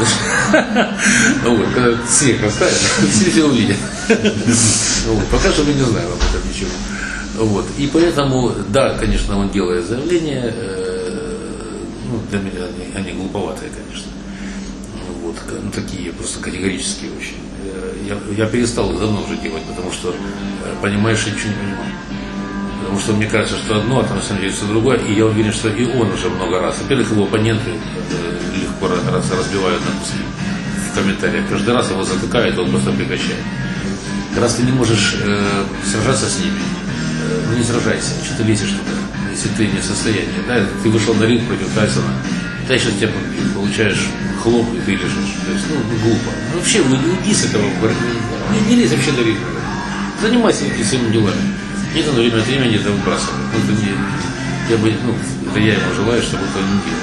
Speaker 3: Вот, когда снег растает, все все увидят. Вот, пока что мы не знаем об этом ничего. Вот. И поэтому, да, конечно, он делает заявления, э, ну, для меня они, они глуповатые, конечно. Вот, ну, такие просто категорические очень. Я, я перестал их давно уже делать, потому что, понимаешь, я ничего не понимаю. Потому что мне кажется, что одно, а там на самом деле все другое, и я уверен, что и он уже много раз. Во-первых, его оппоненты э, легко раз разбивают на куски в комментариях. Каждый раз его затыкают, он просто прекращает. Раз ты не можешь э, сражаться с ними, э, ну не сражайся, что ты лезешь туда, если ты не в состоянии. Да? Ты вышел на ринг против Тайсона, Тайсон тебя получаешь хлоп, и ты лежишь. То есть, ну, глупо. Ну, вообще, уйди с этого, не, не лезь вообще на ринг. Занимайся своими делами. Где-то на время от времени это выбрасывают. Это не, я бы, ну, это я ему желаю, чтобы это не делал.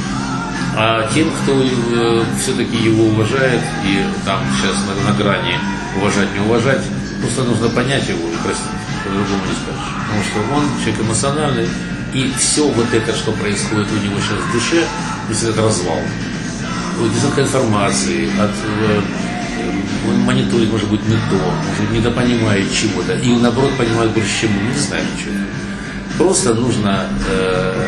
Speaker 3: А тем, кто э, все-таки его уважает, и там сейчас на, на грани уважать, не уважать, просто нужно понять его и простить. По-другому не скажешь. Потому что он человек эмоциональный, и все вот это, что происходит у него сейчас в душе, если это развал. Десятка информации, от, э, он мониторит, может быть, не то, может, недопонимает чего-то, и наоборот понимает больше, чем мы, не знаем ничего. Просто нужно э,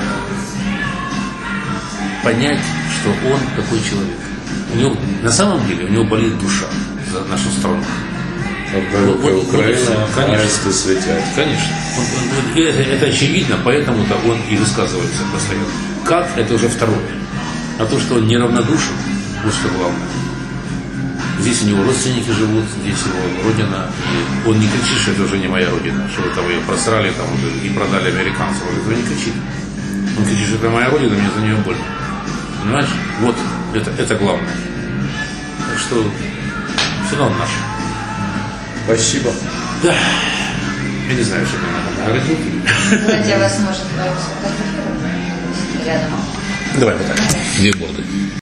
Speaker 3: понять, что он такой человек. У него, на самом деле, у него болит душа за нашу страну.
Speaker 1: Вот, вот, Украина,
Speaker 3: вот, конечно,
Speaker 1: светят.
Speaker 3: Конечно. Он, он, он, это, это очевидно, поэтому-то он и высказывается постоянно. Как, это уже второе. А то, что он неравнодушен, вот что главное. Здесь у него родственники живут, здесь его родина. И он не кричит, что это уже не моя родина, что это вы ее просрали там уже и продали американцам. Он этого не кричит. Он кричит, что это моя родина, мне за нее больно. Понимаешь? Вот, это, это главное. Так что все равно наш.
Speaker 1: Спасибо.
Speaker 3: Да. Я не знаю, что мне надо наградить.
Speaker 4: Давайте вас, может, сфотографировать рядом.
Speaker 1: Давай вот так.
Speaker 2: Две борды.